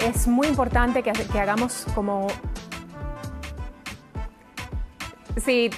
es muy importante que hagamos como... Sí.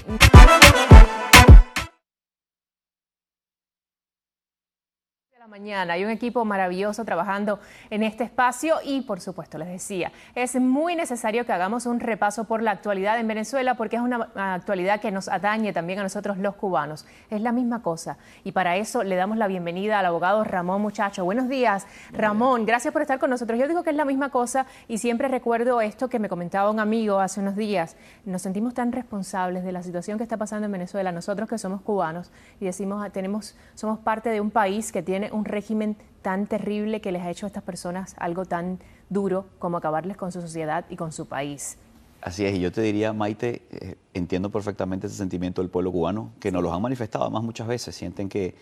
Mañana hay un equipo maravilloso trabajando en este espacio y, por supuesto, les decía, es muy necesario que hagamos un repaso por la actualidad en Venezuela porque es una actualidad que nos atañe también a nosotros los cubanos. Es la misma cosa y para eso le damos la bienvenida al abogado Ramón Muchacho. Buenos días, Ramón, gracias por estar con nosotros. Yo digo que es la misma cosa y siempre recuerdo esto que me comentaba un amigo hace unos días. Nos sentimos tan responsables de la situación que está pasando en Venezuela, nosotros que somos cubanos y decimos, somos parte de un país que tiene un régimen tan terrible que les ha hecho a estas personas algo tan duro como acabarles con su sociedad y con su país. Así es, y yo te diría, Maite, entiendo perfectamente ese sentimiento del pueblo cubano, que nos lo han manifestado además muchas veces. Sienten que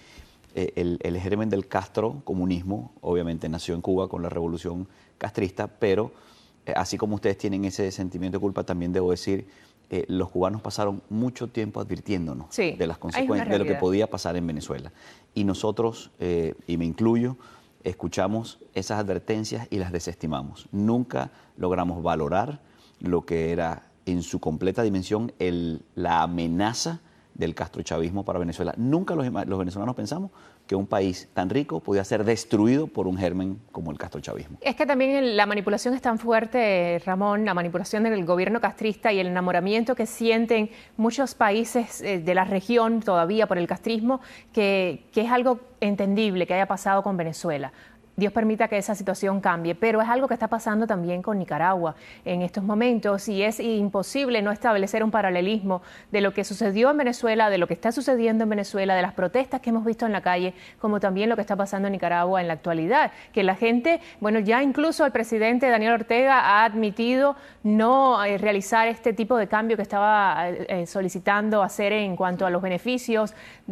el germen del Castro comunismo, obviamente nació en Cuba con la revolución castrista, pero así como ustedes tienen ese sentimiento de culpa, también debo decir, los cubanos pasaron mucho tiempo advirtiéndonos de las consecuencias de lo que podía pasar en Venezuela. Y nosotros, y me incluyo, escuchamos esas advertencias y las desestimamos. Nunca logramos valorar lo que era en su completa dimensión la amenaza del castrochavismo para Venezuela. Nunca los venezolanos pensamos que un país tan rico podía ser destruido por un germen como el castrochavismo. Es que también la manipulación es tan fuerte, Ramón, la manipulación del gobierno castrista y el enamoramiento que sienten muchos países de la región todavía por el castrismo, que es algo entendible que haya pasado con Venezuela. Dios permita que esa situación cambie, pero es algo que está pasando también con Nicaragua en estos momentos y es imposible no establecer un paralelismo de lo que sucedió en Venezuela, de lo que está sucediendo en Venezuela, de las protestas que hemos visto en la calle, como también lo que está pasando en Nicaragua en la actualidad, que la gente, bueno, ya incluso el presidente Daniel Ortega ha admitido no realizar este tipo de cambio que estaba solicitando hacer en cuanto a los beneficios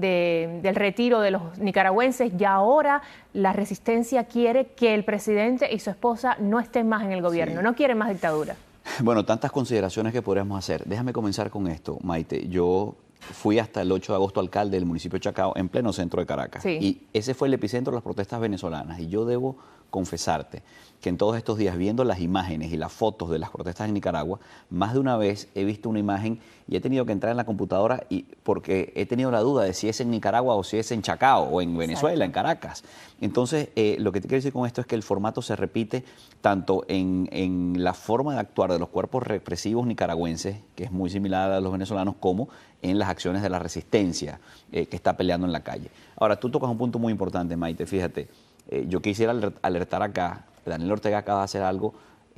del retiro de los nicaragüenses y ahora la resistencia quiere que el presidente y su esposa no estén más en el gobierno, no quieren más dictadura. Bueno, tantas consideraciones que podríamos hacer. Déjame comenzar con esto, Maite. Yo fui hasta el 8 de agosto alcalde del municipio de Chacao, en pleno centro de Caracas. Sí. Y ese fue el epicentro de las protestas venezolanas. Y yo debo confesarte que en todos estos días, viendo las imágenes y las fotos de las protestas en Nicaragua, más de una vez he visto una imagen y he tenido que entrar en la computadora porque he tenido la duda de si es en Nicaragua o si es en Chacao o en Venezuela, en Caracas. Entonces, lo que te quiero decir con esto es que el formato se repite tanto en la forma de actuar de los cuerpos represivos nicaragüenses, que es muy similar a los venezolanos, como en las acciones de la resistencia que está peleando en la calle. Ahora, tú tocas un punto muy importante, Maite, fíjate. Yo quisiera alertar acá, Daniel Ortega acaba de hacer algo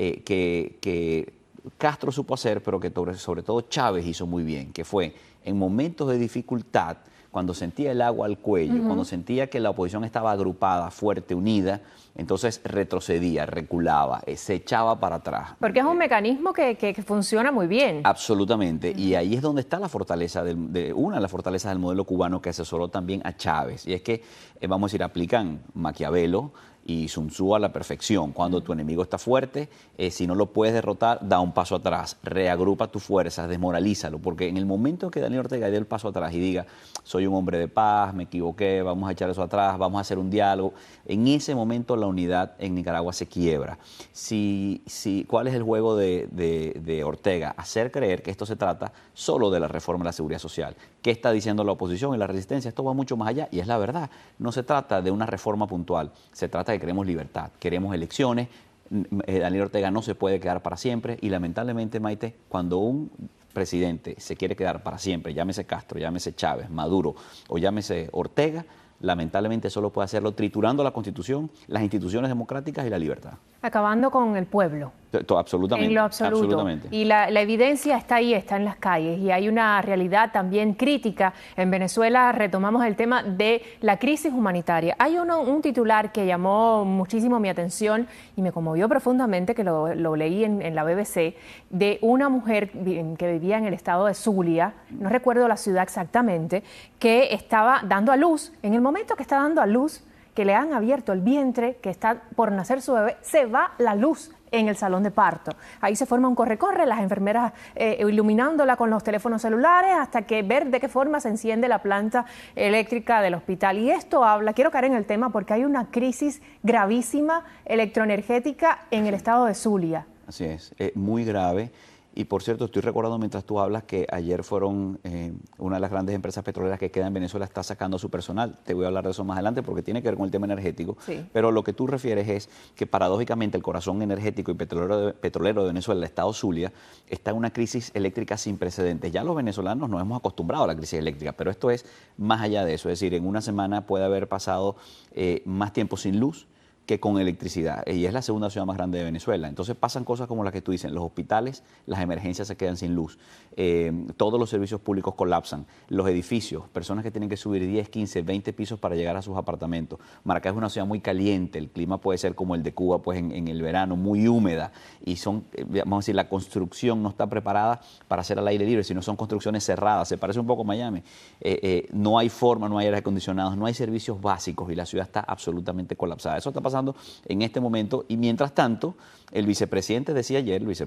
que Castro supo hacer, pero que sobre todo Chávez hizo muy bien, que fue en momentos de dificultad, cuando sentía el agua al cuello, cuando sentía que la oposición estaba agrupada, fuerte, unida, entonces retrocedía, reculaba, se echaba para atrás. Porque es un mecanismo que funciona muy bien. Absolutamente, y ahí es donde está la fortaleza, una de las fortalezas del modelo cubano que asesoró también a Chávez, y es que, vamos a decir, aplican Maquiavelo y Sun Tzu a la perfección. Cuando tu enemigo está fuerte, si no lo puedes derrotar, da un paso atrás, reagrupa tus fuerzas, desmoralízalo, porque en el momento que Daniel Ortega dé el paso atrás y diga, soy un hombre de paz, me equivoqué, vamos a echar eso atrás, vamos a hacer un diálogo, en ese momento la unidad en Nicaragua se quiebra. ¿Cuál es el juego de Ortega? Hacer creer que esto se trata solo de la reforma de la seguridad social. ¿Qué está diciendo la oposición y la resistencia? Esto va mucho más allá y es la verdad. No se trata de una reforma puntual, se trata de que queremos libertad, queremos elecciones. Daniel Ortega no se puede quedar para siempre y lamentablemente, Maite, cuando un presidente se quiere quedar para siempre, llámese Castro, llámese Chávez, Maduro o llámese Ortega, lamentablemente solo puede hacerlo triturando la Constitución, las instituciones democráticas y la libertad. Acabando con el pueblo. Absolutamente. En lo absoluto. Absolutamente. Y la evidencia está ahí, está en las calles. Y hay una realidad también crítica. En Venezuela retomamos el tema de la crisis humanitaria. Hay un titular que llamó muchísimo mi atención y me conmovió profundamente, que lo leí en la BBC, de una mujer que vivía en el estado de Zulia, no recuerdo la ciudad exactamente, que estaba dando a luz. En el momento que está dando a luz, que le han abierto el vientre, que está por nacer su bebé, se va la luz en el salón de parto. Ahí se forma un corre-corre, las enfermeras iluminándola con los teléfonos celulares hasta que ver de qué forma se enciende la planta eléctrica del hospital. Y esto quiero caer en el tema porque hay una crisis gravísima electroenergética en el estado de Zulia. Así es, muy grave. Y por cierto, estoy recordando mientras tú hablas que ayer fueron una de las grandes empresas petroleras que queda en Venezuela está sacando a su personal. Te voy a hablar de eso más adelante porque tiene que ver con el tema energético. Sí. Pero lo que tú refieres es que paradójicamente el corazón energético y petrolero de Venezuela, el estado Zulia, está en una crisis eléctrica sin precedentes. Ya los venezolanos nos hemos acostumbrado a la crisis eléctrica, pero esto es más allá de eso. Es decir, en una semana puede haber pasado más tiempo sin luz que con electricidad, y es la segunda ciudad más grande de Venezuela. Entonces pasan cosas como las que tú dices, los hospitales, las emergencias se quedan sin luz, todos los servicios públicos colapsan, los edificios, personas que tienen que subir 10, 15, 20 pisos para llegar a sus apartamentos. Maracay es una ciudad muy caliente, el clima puede ser como el de Cuba pues en el verano, muy húmeda, y son, vamos a decir, la construcción no está preparada para hacer al aire libre, sino son construcciones cerradas, se parece un poco a Miami. No hay forma, no hay aire acondicionado, no hay servicios básicos y la ciudad está absolutamente colapsada. Eso está pasando en este momento y mientras tanto el vicepresidente decía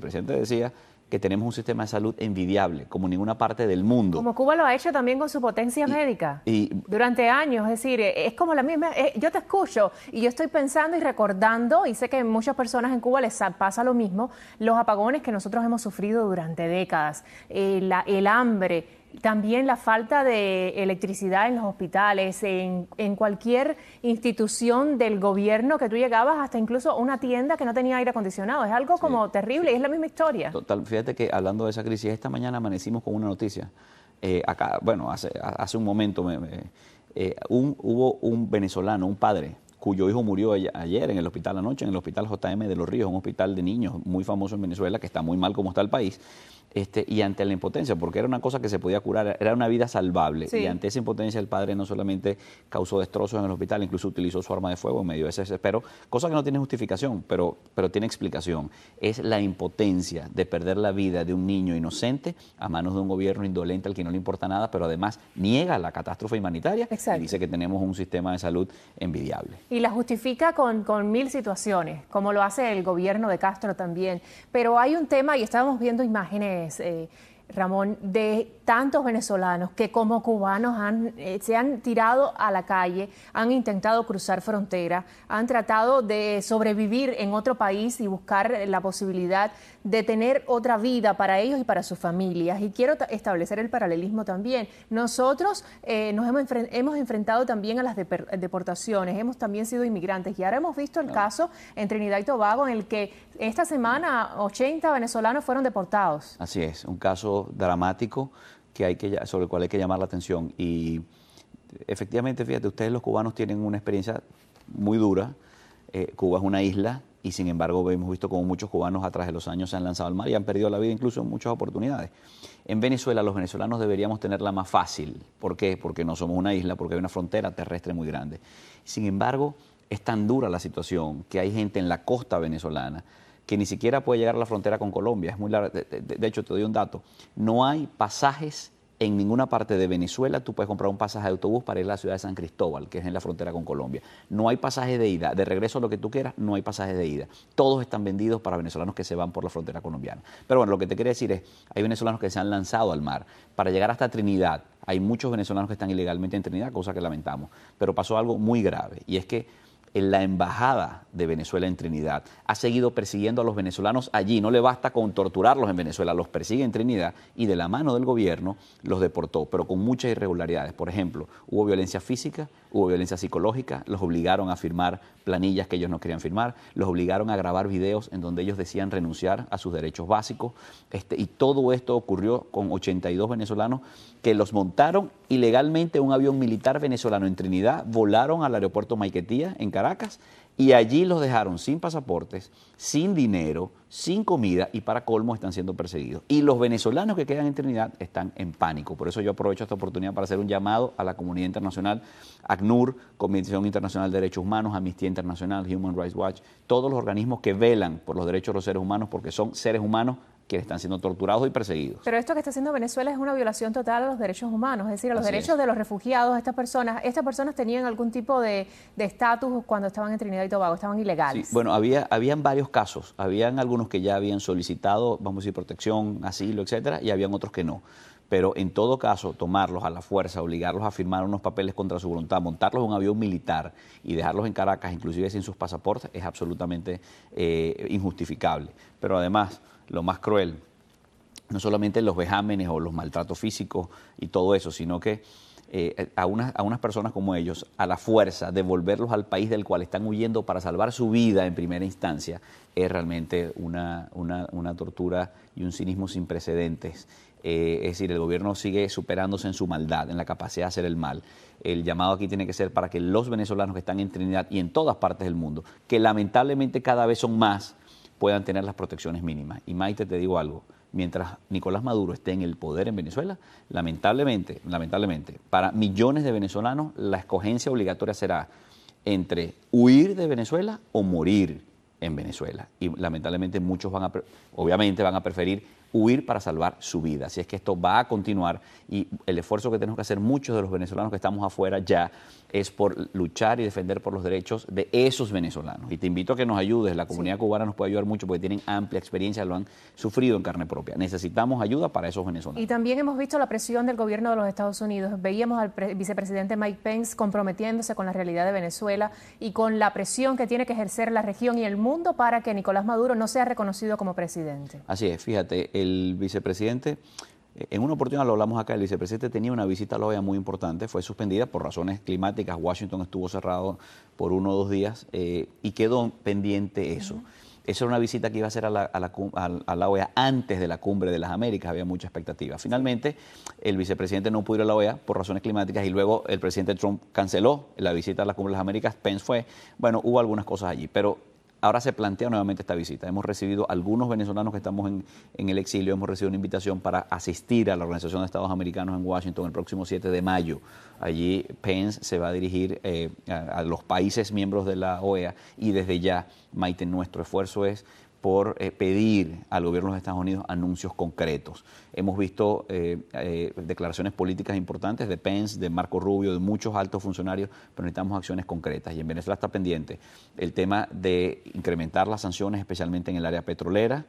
que tenemos un sistema de salud envidiable como ninguna parte del mundo. Como Cuba lo ha hecho también con su potencia médica durante años, es decir, es como la misma, yo te escucho y yo estoy pensando y recordando, y sé que a muchas personas en Cuba les pasa lo mismo, los apagones que nosotros hemos sufrido durante décadas, el hambre, también la falta de electricidad en los hospitales, en cualquier institución del gobierno que tú llegabas, hasta incluso una tienda que no tenía aire acondicionado. Es algo como terrible y es la misma historia. Total, fíjate que hablando de esa crisis, esta mañana amanecimos con una noticia. Acá, bueno, hace un momento hubo un venezolano, un padre, cuyo hijo murió ayer en el hospital anoche, en el hospital JM de Los Ríos, un hospital de niños muy famoso en Venezuela, que está muy mal como está el país, y ante la impotencia, porque era una cosa que se podía curar, era una vida salvable, sí. Y ante esa impotencia el padre no solamente causó destrozos en el hospital, incluso utilizó su arma de fuego en medio de ese desespero, cosa que no tiene justificación, pero tiene explicación. Es la impotencia de perder la vida de un niño inocente a manos de un gobierno indolente al que no le importa nada, pero además niega la catástrofe humanitaria. Exacto. Y dice que tenemos un sistema de salud envidiable. Y la justifica con mil situaciones, como lo hace el gobierno de Castro también. Pero hay un tema, y estábamos viendo imágenes, Ramón, de tantos venezolanos que como cubanos se han tirado a la calle, han intentado cruzar frontera, han tratado de sobrevivir en otro país y buscar la posibilidad de tener otra vida para ellos y para sus familias. Y quiero establecer el paralelismo también. Nosotros nos hemos enfrentado también a las deportaciones, hemos también sido inmigrantes y ahora hemos visto el caso en Trinidad y Tobago en el que esta semana 80 venezolanos fueron deportados. Así es, un caso dramático sobre el cual hay que llamar la atención. Y efectivamente, fíjate, ustedes los cubanos tienen una experiencia muy dura. Cuba es una isla y sin embargo hemos visto como muchos cubanos a través de los años se han lanzado al mar y han perdido la vida incluso en muchas oportunidades. En Venezuela los venezolanos deberíamos tenerla más fácil. ¿Por qué? Porque no somos una isla, porque hay una frontera terrestre muy grande. Sin embargo, es tan dura la situación que hay gente en la costa venezolana que ni siquiera puede llegar a la frontera con Colombia. Es muy larga. De hecho, te doy un dato. No hay pasajes en ninguna parte de Venezuela. Tú puedes comprar un pasaje de autobús para ir a la ciudad de San Cristóbal, que es en la frontera con Colombia. No hay pasajes de ida. De regreso a lo que tú quieras, no hay pasajes de ida. Todos están vendidos para venezolanos que se van por la frontera colombiana. Pero bueno, lo que te quería decir es, hay venezolanos que se han lanzado al mar para llegar hasta Trinidad. Hay muchos venezolanos que están ilegalmente en Trinidad, cosa que lamentamos. Pero pasó algo muy grave, y es que la embajada de Venezuela en Trinidad ha seguido persiguiendo a los venezolanos allí. No le basta con torturarlos en Venezuela, los persigue en Trinidad y de la mano del gobierno los deportó, pero con muchas irregularidades. Por ejemplo, hubo violencia física, hubo violencia psicológica, los obligaron a firmar planillas que ellos no querían firmar, los obligaron a grabar videos en donde ellos decían renunciar a sus derechos básicos, y todo esto ocurrió con 82 venezolanos que los montaron ilegalmente en un avión militar venezolano en Trinidad, volaron al aeropuerto Maiquetía en Caracas y allí los dejaron sin pasaportes, sin dinero, sin comida y para colmo están siendo perseguidos. Y los venezolanos que quedan en Trinidad están en pánico. Por eso yo aprovecho esta oportunidad para hacer un llamado a la comunidad internacional, ACNUR, Comisión Internacional de Derechos Humanos, Amnistía Internacional, Human Rights Watch, todos los organismos que velan por los derechos de los seres humanos porque son seres humanos quienes están siendo torturados y perseguidos. Pero esto que está haciendo Venezuela es una violación total a los derechos humanos, es decir, a los Así derechos es. de los refugiados. Estas personas tenían algún tipo de estatus cuando estaban en Trinidad y Tobago, estaban ilegales. Sí, bueno, habían varios casos. Habían algunos que ya habían solicitado, vamos a decir, protección, asilo, etcétera, y habían otros que no. Pero en todo caso, tomarlos a la fuerza, obligarlos a firmar unos papeles contra su voluntad, montarlos en un avión militar y dejarlos en Caracas, inclusive sin sus pasaportes, es absolutamente injustificable. Pero además, lo más cruel, no solamente los vejámenes o los maltratos físicos y todo eso, sino que a unas personas como ellos, a la fuerza, devolverlos al país del cual están huyendo para salvar su vida en primera instancia, es realmente una tortura y un cinismo sin precedentes. Es decir, el gobierno sigue superándose en su maldad, en la capacidad de hacer el mal. El llamado aquí tiene que ser para que los venezolanos que están en Trinidad y en todas partes del mundo, que lamentablemente cada vez son más, puedan tener las protecciones mínimas. Y Maite, te digo algo, mientras Nicolás Maduro esté en el poder en Venezuela, lamentablemente, para millones de venezolanos la escogencia obligatoria será entre huir de Venezuela o morir en Venezuela. Y lamentablemente muchos obviamente van a preferir huir para salvar su vida. Así es que esto va a continuar y el esfuerzo que tenemos que hacer muchos de los venezolanos que estamos afuera ya es por luchar y defender por los derechos de esos venezolanos. Y te invito a que nos ayudes. La comunidad cubana nos puede ayudar mucho porque tienen amplia experiencia, lo han sufrido en carne propia. Necesitamos ayuda para esos venezolanos. Y también hemos visto la presión del gobierno de los Estados Unidos. Veíamos al vicepresidente Mike Pence comprometiéndose con la realidad de Venezuela y con la presión que tiene que ejercer la región y el mundo para que Nicolás Maduro no sea reconocido como presidente. Así es, fíjate, el vicepresidente, en una oportunidad lo hablamos acá, el vicepresidente tenía una visita a la OEA muy importante, fue suspendida por razones climáticas, Washington estuvo cerrado por 1 o 2 días y quedó pendiente eso. Esa era una visita que iba a hacer a la OEA antes de la Cumbre de las Américas, había mucha expectativa. Finalmente, el vicepresidente no pudo ir a la OEA por razones climáticas y luego el presidente Trump canceló la visita a la Cumbre de las Américas, Pence fue, bueno, hubo algunas cosas allí, pero ahora se plantea nuevamente esta visita. Hemos recibido algunos venezolanos que estamos en el exilio, hemos recibido una invitación para asistir a la Organización de Estados Americanos en Washington el próximo 7 de mayo. Allí Pence se va a dirigir a los países miembros de la OEA y desde ya, Maite, nuestro esfuerzo es por pedir al gobierno de los Estados Unidos anuncios concretos. Hemos visto declaraciones políticas importantes de Pence, de Marco Rubio, de muchos altos funcionarios, pero necesitamos acciones concretas. Y en Venezuela está pendiente el tema de incrementar las sanciones, especialmente en el área petrolera,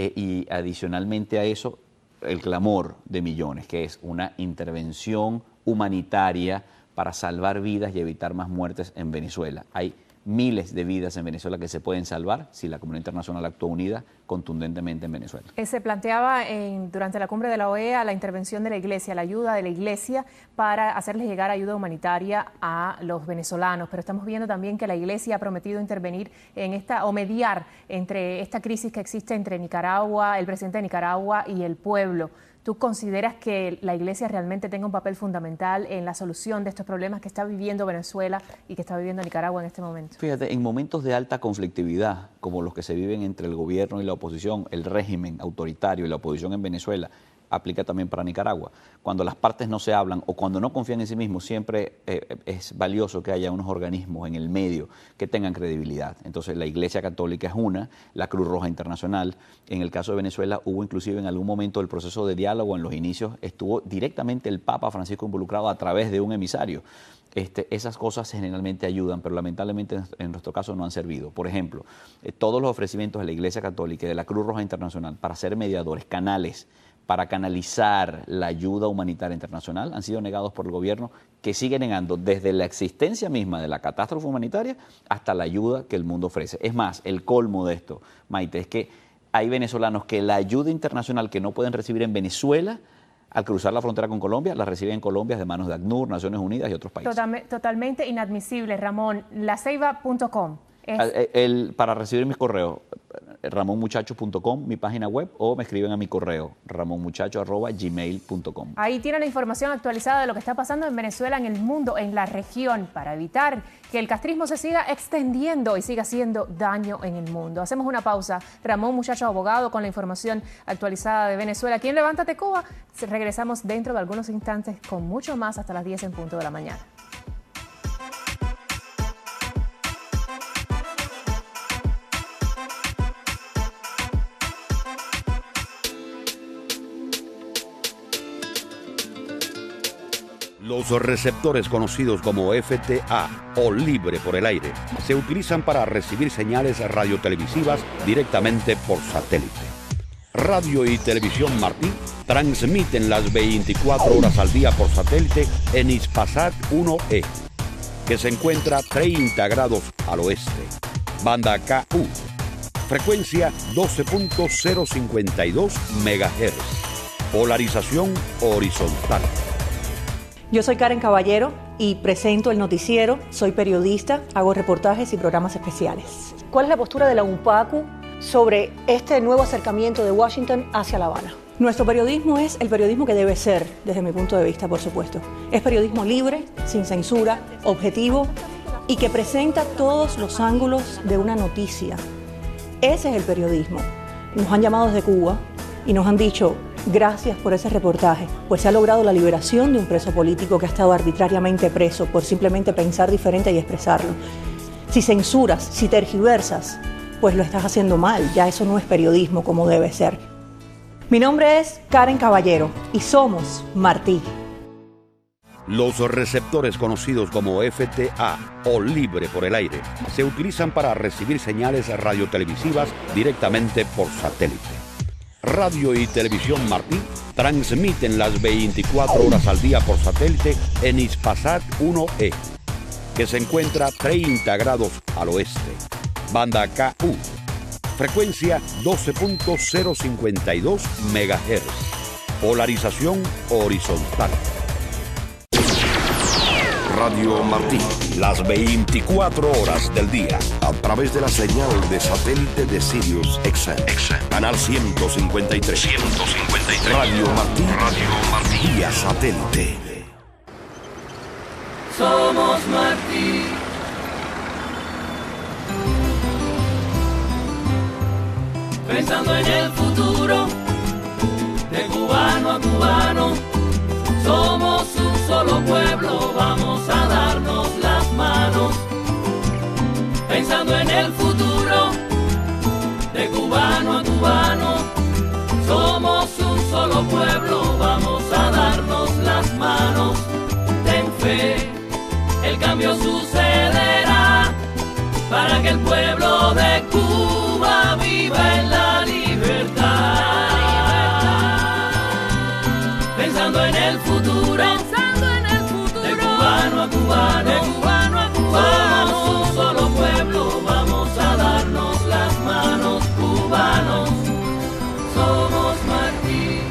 y adicionalmente a eso, el clamor de millones, que es una intervención humanitaria para salvar vidas y evitar más muertes en Venezuela. Hay miles de vidas en Venezuela que se pueden salvar si la comunidad internacional actúa unida contundentemente en Venezuela. Se planteaba durante la cumbre de la OEA la intervención de la Iglesia, la ayuda de la Iglesia para hacerles llegar ayuda humanitaria a los venezolanos, pero estamos viendo también que la Iglesia ha prometido intervenir o mediar entre esta crisis que existe entre Nicaragua, el presidente de Nicaragua y el pueblo. ¿Tú consideras que la Iglesia realmente tenga un papel fundamental en la solución de estos problemas que está viviendo Venezuela y que está viviendo Nicaragua en este momento? Fíjate, en momentos de alta conflictividad, como los que se viven entre el gobierno y la oposición, el régimen autoritario y la oposición en Venezuela, aplica también para Nicaragua. Cuando las partes no se hablan o cuando no confían en sí mismos, siempre es valioso que haya unos organismos en el medio que tengan credibilidad. Entonces, la Iglesia Católica es una, la Cruz Roja Internacional. En el caso de Venezuela, hubo inclusive en algún momento el proceso de diálogo, en los inicios, estuvo directamente el Papa Francisco involucrado a través de un emisario. Esas cosas generalmente ayudan, pero lamentablemente en nuestro caso no han servido. Por ejemplo, todos los ofrecimientos de la Iglesia Católica y de la Cruz Roja Internacional para ser mediadores, canales, para canalizar la ayuda humanitaria internacional, han sido negados por el gobierno, que sigue negando desde la existencia misma de la catástrofe humanitaria hasta la ayuda que el mundo ofrece. Es más, el colmo de esto, Maite, es que hay venezolanos que la ayuda internacional que no pueden recibir en Venezuela, al cruzar la frontera con Colombia, la reciben en Colombia de manos de ACNUR, Naciones Unidas y otros países. Totalmente inadmisible, Ramón. Laceiba.com. Para recibir mis correos, ramonmuchacho.com, mi página web, o me escriben a mi correo, ramonmuchacho@gmail.com. Ahí tienen la información actualizada de lo que está pasando en Venezuela, en el mundo, en la región, para evitar que el castrismo se siga extendiendo y siga haciendo daño en el mundo. Hacemos una pausa. Ramón Muchacho, abogado, con la información actualizada de Venezuela. Aquí en Levántate Cuba, regresamos dentro de algunos instantes con mucho más hasta las 10 en punto de la mañana. Los receptores conocidos como FTA o libre por el aire se utilizan para recibir señales radiotelevisivas directamente por satélite. Radio y Televisión Martí transmiten las 24 horas al día por satélite en Hispasat 1E, que se encuentra 30 grados al oeste. Banda KU, frecuencia 12.052 MHz, polarización horizontal. Yo soy Karen Caballero y presento el noticiero, soy periodista, hago reportajes y programas especiales. ¿Cuál es la postura de la UNPACU sobre este nuevo acercamiento de Washington hacia La Habana? Nuestro periodismo es el periodismo que debe ser, desde mi punto de vista, por supuesto. Es periodismo libre, sin censura, objetivo y que presenta todos los ángulos de una noticia. Ese es el periodismo. Nos han llamado desde Cuba y nos han dicho: gracias por ese reportaje, pues se ha logrado la liberación de un preso político que ha estado arbitrariamente preso por simplemente pensar diferente y expresarlo. Si censuras, si tergiversas, pues lo estás haciendo mal, ya eso no es periodismo como debe ser. Mi nombre es Karen Caballero y somos Martí. Los receptores conocidos como FTA o libre por el aire se utilizan para recibir señales radiotelevisivas directamente por satélite. Radio y Televisión Martí transmiten las 24 horas al día por satélite en Hispasat 1E, que se encuentra 30 grados al oeste. Banda KU, frecuencia 12.052 MHz, polarización horizontal. Radio Martí, las 24 horas del día, a través de la señal de satélite de Sirius XM, canal 153. Radio Martí, vía satélite. Somos Martí. Pensando en el futuro, de cubano a cubano, somos un solo pueblo, vamos a darnos las manos. Pensando en el futuro, de cubano a cubano, somos un solo pueblo, vamos a darnos las manos. Ten fe, el cambio sucederá, para que el pueblo de Cuba viva en la libertad. Pensando en el futuro, de cubano a cubano, somos un solo pueblo, vamos a darnos las manos, cubanos, somos Martí.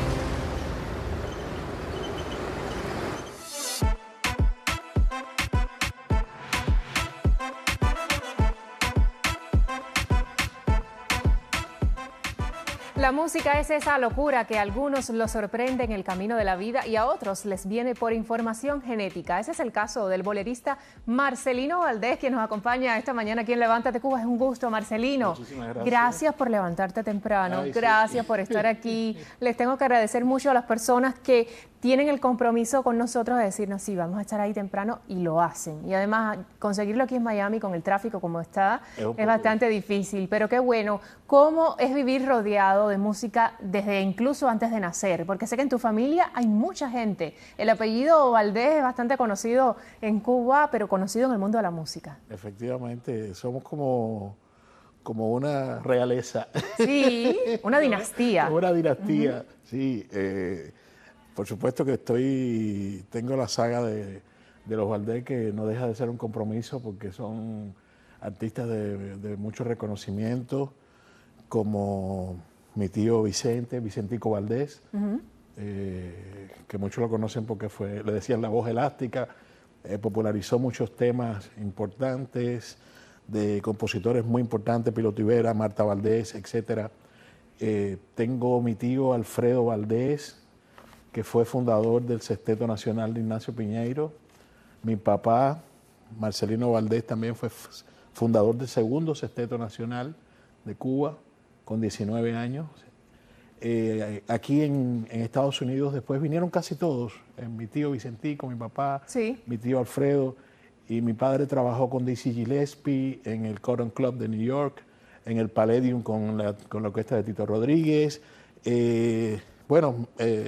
La música es esa locura que a algunos los sorprende en el camino de la vida y a otros les viene por información genética. Ese es el caso del bolerista Marcelino Valdés, quien nos acompaña esta mañana aquí en Levántate Cuba. Es un gusto, Marcelino. Muchísimas gracias. Gracias por levantarte temprano. Ay, gracias sí. por estar aquí. Les tengo que agradecer mucho a las personas que tienen el compromiso con nosotros de decirnos, sí, vamos a estar ahí temprano, y lo hacen. Y además, conseguirlo aquí en Miami con el tráfico como está es bastante difícil, pero qué bueno. ¿Cómo es vivir rodeado de música desde incluso antes de nacer? Porque sé que en tu familia hay mucha gente. El apellido Valdés es bastante conocido en Cuba, pero conocido en el mundo de la música. Efectivamente, somos como una realeza. Sí, una dinastía. Una dinastía, sí. Por supuesto que tengo la saga de los Valdés, que no deja de ser un compromiso porque son artistas de mucho reconocimiento, como mi tío Vicentico Valdés, que muchos lo conocen porque le decían la voz elástica, popularizó muchos temas importantes de compositores muy importantes, Pilo Tivera, Marta Valdés, etc. Tengo mi tío Alfredo Valdés, que fue fundador del Sexteto Nacional de Ignacio Piñeiro. Mi papá, Marcelino Valdés, también fue fundador del segundo Sexteto Nacional de Cuba, con 19 años. Aquí en Estados Unidos después vinieron casi todos. Mi tío Vicentico, mi papá, sí, mi tío Alfredo, y mi padre trabajó con Dizzy Gillespie en el Cotton Club de New York, en el Palladium con la orquesta de Tito Rodríguez.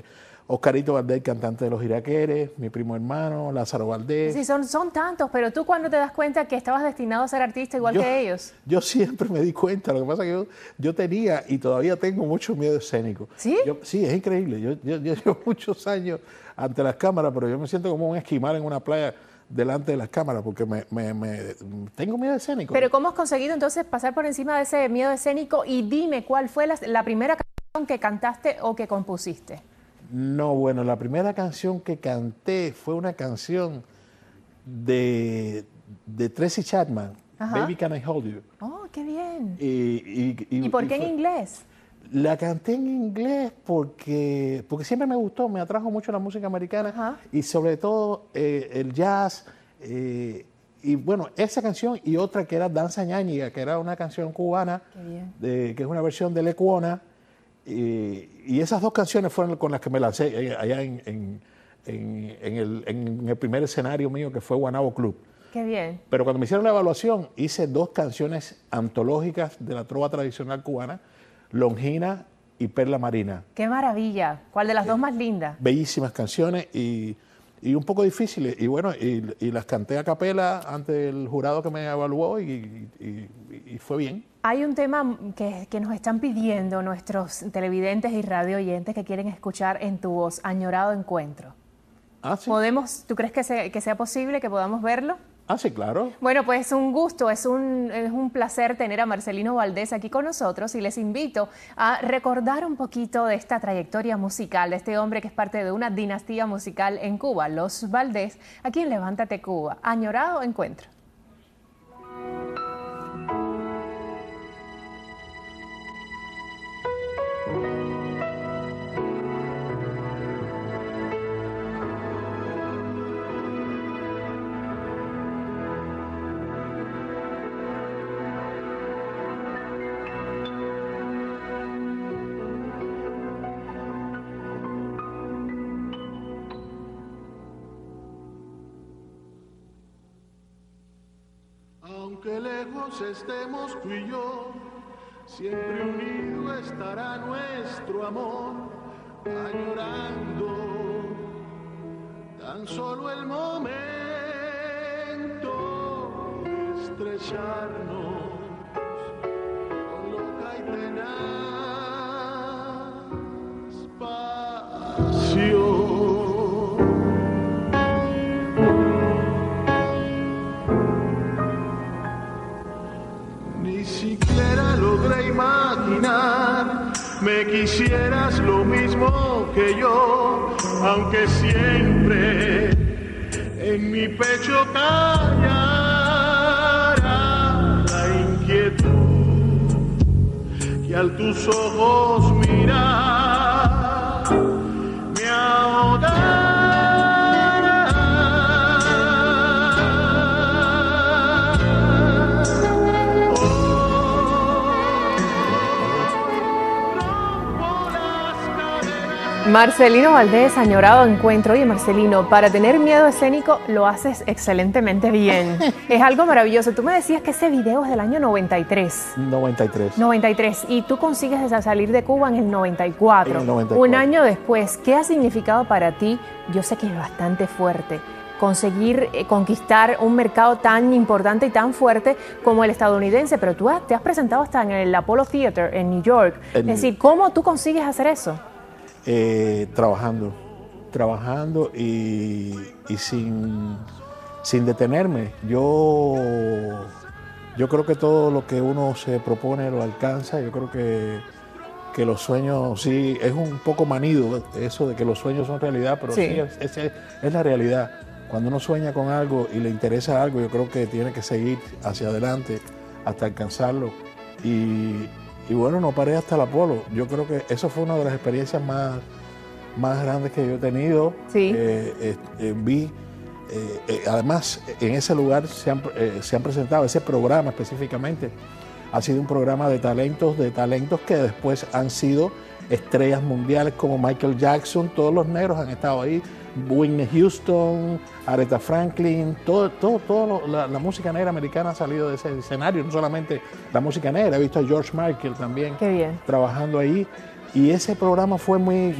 Oscarito Valdés, cantante de Los Iraqueres, mi primo hermano, Lázaro Valdés. Sí, son tantos, pero tú cuando te das cuenta que estabas destinado a ser artista igual que ellos. Yo siempre me di cuenta, lo que pasa es que yo tenía y todavía tengo mucho miedo escénico. ¿Sí? Sí, es increíble. Yo llevo muchos años ante las cámaras, pero yo me siento como un esquimal en una playa delante de las cámaras porque tengo miedo escénico. Pero ¿cómo has conseguido entonces pasar por encima de ese miedo escénico? Y dime, ¿cuál fue la primera canción que cantaste o que compusiste? No, bueno, la primera canción que canté fue una canción de Tracy Chapman, Ajá. Baby Can I Hold You. Oh, qué bien. ¿Y por qué en inglés? La canté en inglés porque siempre me gustó, me atrajo mucho la música americana. Ajá. Y sobre todo el jazz. Y bueno, esa canción y otra que era Danza Ñáñiga, que era una canción cubana, que es una versión de Lecuona. Y esas dos canciones fueron con las que me lancé allá en el primer escenario mío, que fue Guanabo Club. Qué bien. Pero cuando me hicieron la evaluación, hice dos canciones antológicas de la trova tradicional cubana, Longina y Perla Marina. Qué maravilla. ¿Cuál de las dos más linda? Bellísimas canciones y un poco difíciles. Y bueno, y las canté a capela ante el jurado que me evaluó y fue bien. Hay un tema que nos están pidiendo nuestros televidentes y radio oyentes que quieren escuchar en tu voz, Añorado Encuentro. ¿Ah, sí? ¿Tú crees que sea posible que podamos verlo? Ah, sí, claro. Bueno, pues un gusto, es un placer tener a Marcelino Valdés aquí con nosotros y les invito a recordar un poquito de esta trayectoria musical, de este hombre que es parte de una dinastía musical en Cuba, los Valdés, aquí en Levántate Cuba, Añorado Encuentro. Aunque lejos estemos tú y yo, siempre unido estará nuestro amor, añorando tan solo el momento de estrecharnos con loca y tenaz pasión. Ni siquiera logré imaginar, me quisieras lo mismo que yo, aunque siempre en mi pecho callara la inquietud que al tus ojos mirar me ahogara. Marcelino Valdés, Añorado Encuentro. Oye, Marcelino, para tener miedo escénico lo haces excelentemente bien. Es algo maravilloso. Tú me decías que ese video es del año 93. 93. 93. Y tú consigues salir de Cuba en el 94. En el 94. Un año después. ¿Qué ha significado para ti? Yo sé que es bastante fuerte conseguir conquistar un mercado tan importante y tan fuerte como el estadounidense, pero tú te has presentado hasta en el Apollo Theater en New York. Es decir, ¿cómo tú consigues hacer eso? Trabajando y sin detenerme. Yo creo que todo lo que uno se propone lo alcanza. Yo creo que los sueños, sí, es un poco manido eso de que los sueños son realidad, pero sí, es la realidad. Cuando uno sueña con algo y le interesa algo, yo creo que tiene que seguir hacia adelante hasta alcanzarlo. Y bueno, no paré hasta el Apolo. Yo creo que eso fue una de las experiencias más grandes que yo he tenido. Sí. Además, en ese lugar se han presentado, ese programa específicamente, ha sido un programa de talentos que después han sido estrellas mundiales como Michael Jackson. Todos los negros han estado ahí. Whitney Houston, Aretha Franklin, la música negra americana ha salido de ese escenario, no solamente la música negra, he visto a George Michael también trabajando ahí. Y ese programa fue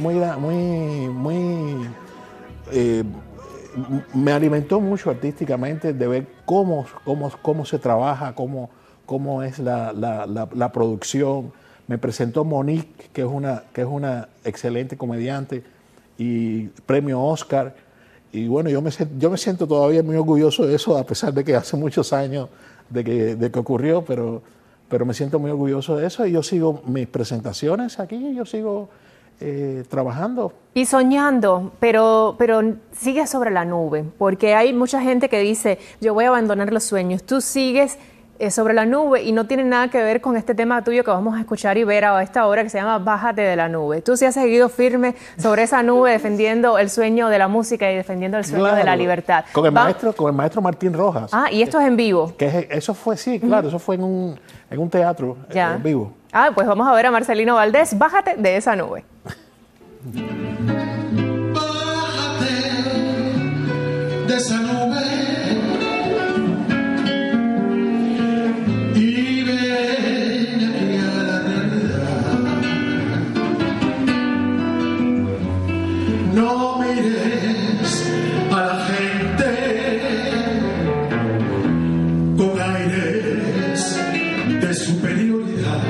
me alimentó mucho artísticamente de ver cómo se trabaja, cómo es la producción. Me presentó Monique, que es una excelente comediante y premio Oscar. Y bueno, yo me siento todavía muy orgulloso de eso, a pesar de que hace muchos años de que ocurrió, pero me siento muy orgulloso de eso y yo sigo mis presentaciones aquí, yo sigo trabajando. Y soñando, pero sigue sobre la nube, porque hay mucha gente que dice, yo voy a abandonar los sueños. Tú sigues sobre la nube y no tiene nada que ver con este tema tuyo que vamos a escuchar y ver a esta hora, que se llama Bájate de la nube. Tú sí has seguido firme sobre esa nube, defendiendo el sueño de la música y defendiendo el sueño de la libertad. Con el maestro Martín Rojas. Ah, y esto es en vivo. Eso fue, sí, claro, eso fue en un teatro en vivo. Ah, pues vamos a ver a Marcelino Valdés, Bájate de esa nube. Bájate de esa nube y ven aquí a la realidad. No mires a la gente con aires de superioridad.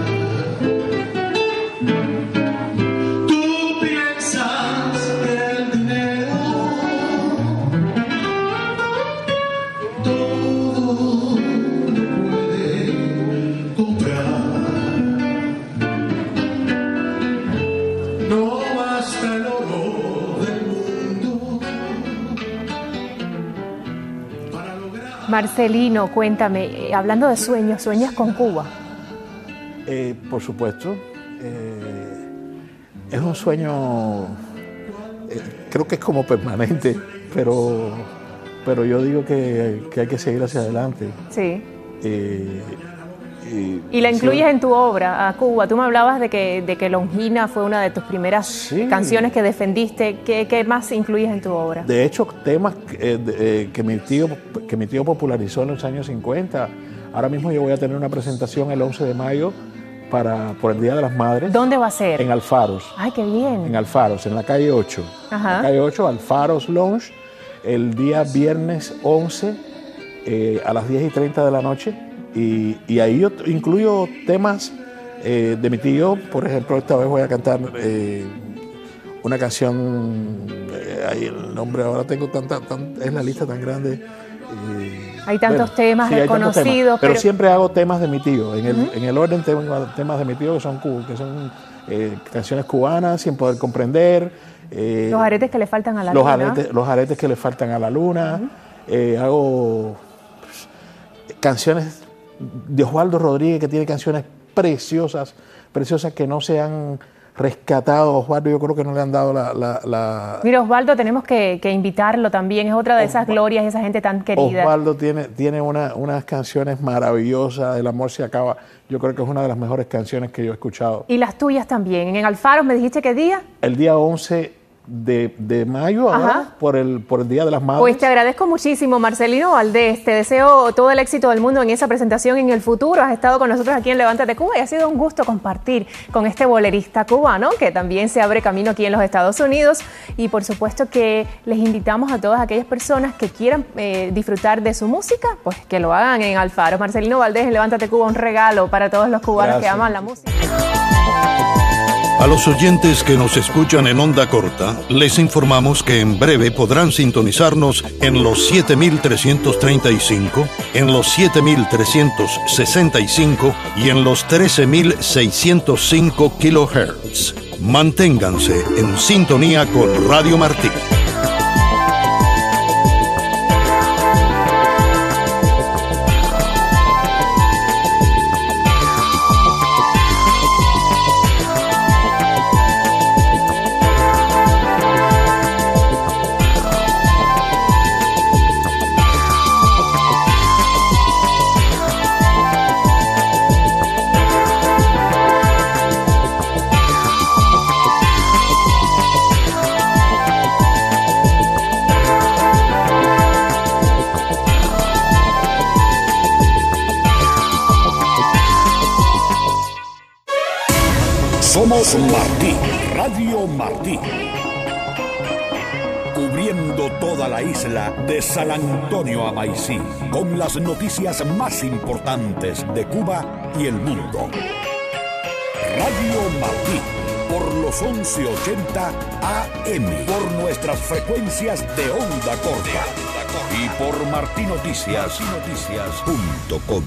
Marcelino, cuéntame, hablando de sueños, ¿sueñas con Cuba? Por supuesto. Es un sueño, creo que es como permanente, pero yo digo que hay que seguir hacia adelante. Sí. Y la incluyes en tu obra, a Cuba. Tú me hablabas de que Longina fue una de tus primeras canciones que defendiste. ¿Qué más incluyes en tu obra? De hecho, temas que mi tío popularizó en los años 50. Ahora mismo yo voy a tener una presentación el 11 de mayo por el Día de las Madres. ¿Dónde va a ser? En Alfaros. ¡Ay, qué bien! En Alfaros, en la calle 8. Ajá. En la calle 8, Alfaros Lounge, el día viernes 11 a las 10:30 de la noche. Y ahí yo incluyo temas de mi tío. Por ejemplo, esta vez voy a cantar una canción, ahí el nombre ahora tengo es la lista tan grande. Hay tantos temas reconocidos. Pero siempre hago temas de mi tío. En el orden tengo temas de mi tío que son canciones cubanas, Sin Poder Comprender. Los aretes que le faltan a la luna. Los aretes que le faltan a la luna. Hago canciones de Osvaldo Rodríguez, que tiene canciones preciosas que no se han rescatado. Osvaldo, yo creo que no le han dado la... Mira, Osvaldo, tenemos que invitarlo también, es otra de esas glorias, esa gente tan querida. Osvaldo tiene unas canciones maravillosas, El amor se acaba, yo creo que es una de las mejores canciones que yo he escuchado. Y las tuyas también, en Alfaros, ¿me dijiste qué día? El día 11 de mayo, ahora, por el Día de las Madres. Pues te agradezco muchísimo, Marcelino Valdés. Te deseo todo el éxito del mundo en esa presentación en el futuro. Has estado con nosotros aquí en Levántate Cuba y ha sido un gusto compartir con este bolerista cubano que también se abre camino aquí en los Estados Unidos. Y por supuesto que les invitamos a todas aquellas personas que quieran disfrutar de su música, pues que lo hagan en Alfaro. Marcelino Valdés en Levántate Cuba, un regalo para todos los cubanos que aman la música. A los oyentes que nos escuchan en onda corta, les informamos que en breve podrán sintonizarnos en los 7.335, en los 7.365 y en los 13.605 kHz. Manténganse en sintonía con Radio Martí. Somos Martí, Radio Martí. Cubriendo toda la isla de San Antonio a Maicí, con las noticias más importantes de Cuba y el mundo. Radio Martí, por los 1180 AM, por nuestras frecuencias de onda corta y por martinoticias.com.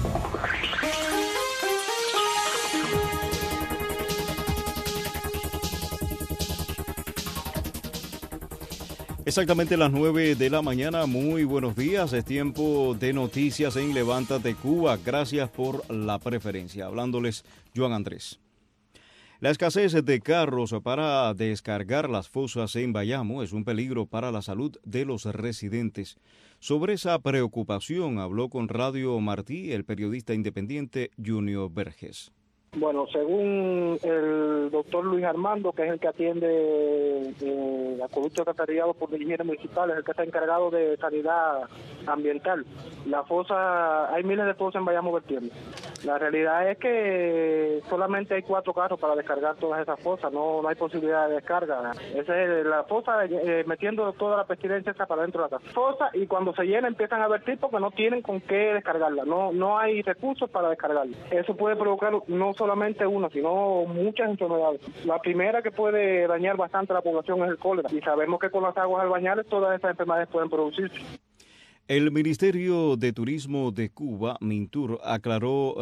Exactamente las 9 de la mañana, muy buenos días, es tiempo de noticias en Levántate Cuba, gracias por la preferencia, hablándoles Joan Andrés. La escasez de carros para descargar las fosas en Bayamo es un peligro para la salud de los residentes. Sobre esa preocupación habló con Radio Martí el periodista independiente Junior Verges. Bueno, según el doctor Luis Armando, que es el que atiende el acueducto alcantarillado por la higiene municipal, es el que está encargado de sanidad ambiental. La fosa, hay miles de fosas en Bayamo vertiendo. La realidad es que solamente hay 4 carros para descargar todas esas fosas, no hay posibilidad de descarga. Esa es la fosa metiendo toda la pestilencia para dentro de la casa. Fosa, y cuando se llena empiezan a vertir porque no tienen con qué descargarla, no hay recursos para descargarla. Eso puede provocar no solamente una, sino muchas enfermedades. La primera que puede dañar bastante a la población es el cólera, y sabemos que con las aguas albañales todas estas enfermedades pueden producirse. El Ministerio de Turismo de Cuba, Mintur, aclaró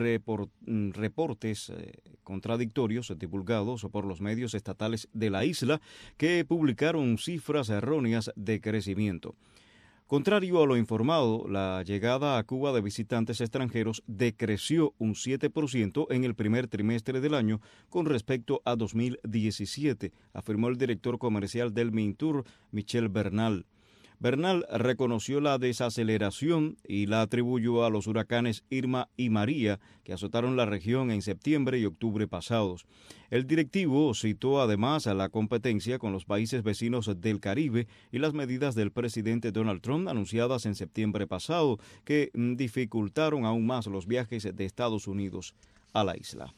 reportes contradictorios divulgados por los medios estatales de la isla que publicaron cifras erróneas de crecimiento. Contrario a lo informado, la llegada a Cuba de visitantes extranjeros decreció un 7% en el primer trimestre del año con respecto a 2017, afirmó el director comercial del Mintur, Michel Bernal. Bernal reconoció la desaceleración y la atribuyó a los huracanes Irma y María que azotaron la región en septiembre y octubre pasados. El directivo citó además a la competencia con los países vecinos del Caribe y las medidas del presidente Donald Trump anunciadas en septiembre pasado que dificultaron aún más los viajes de Estados Unidos a la isla.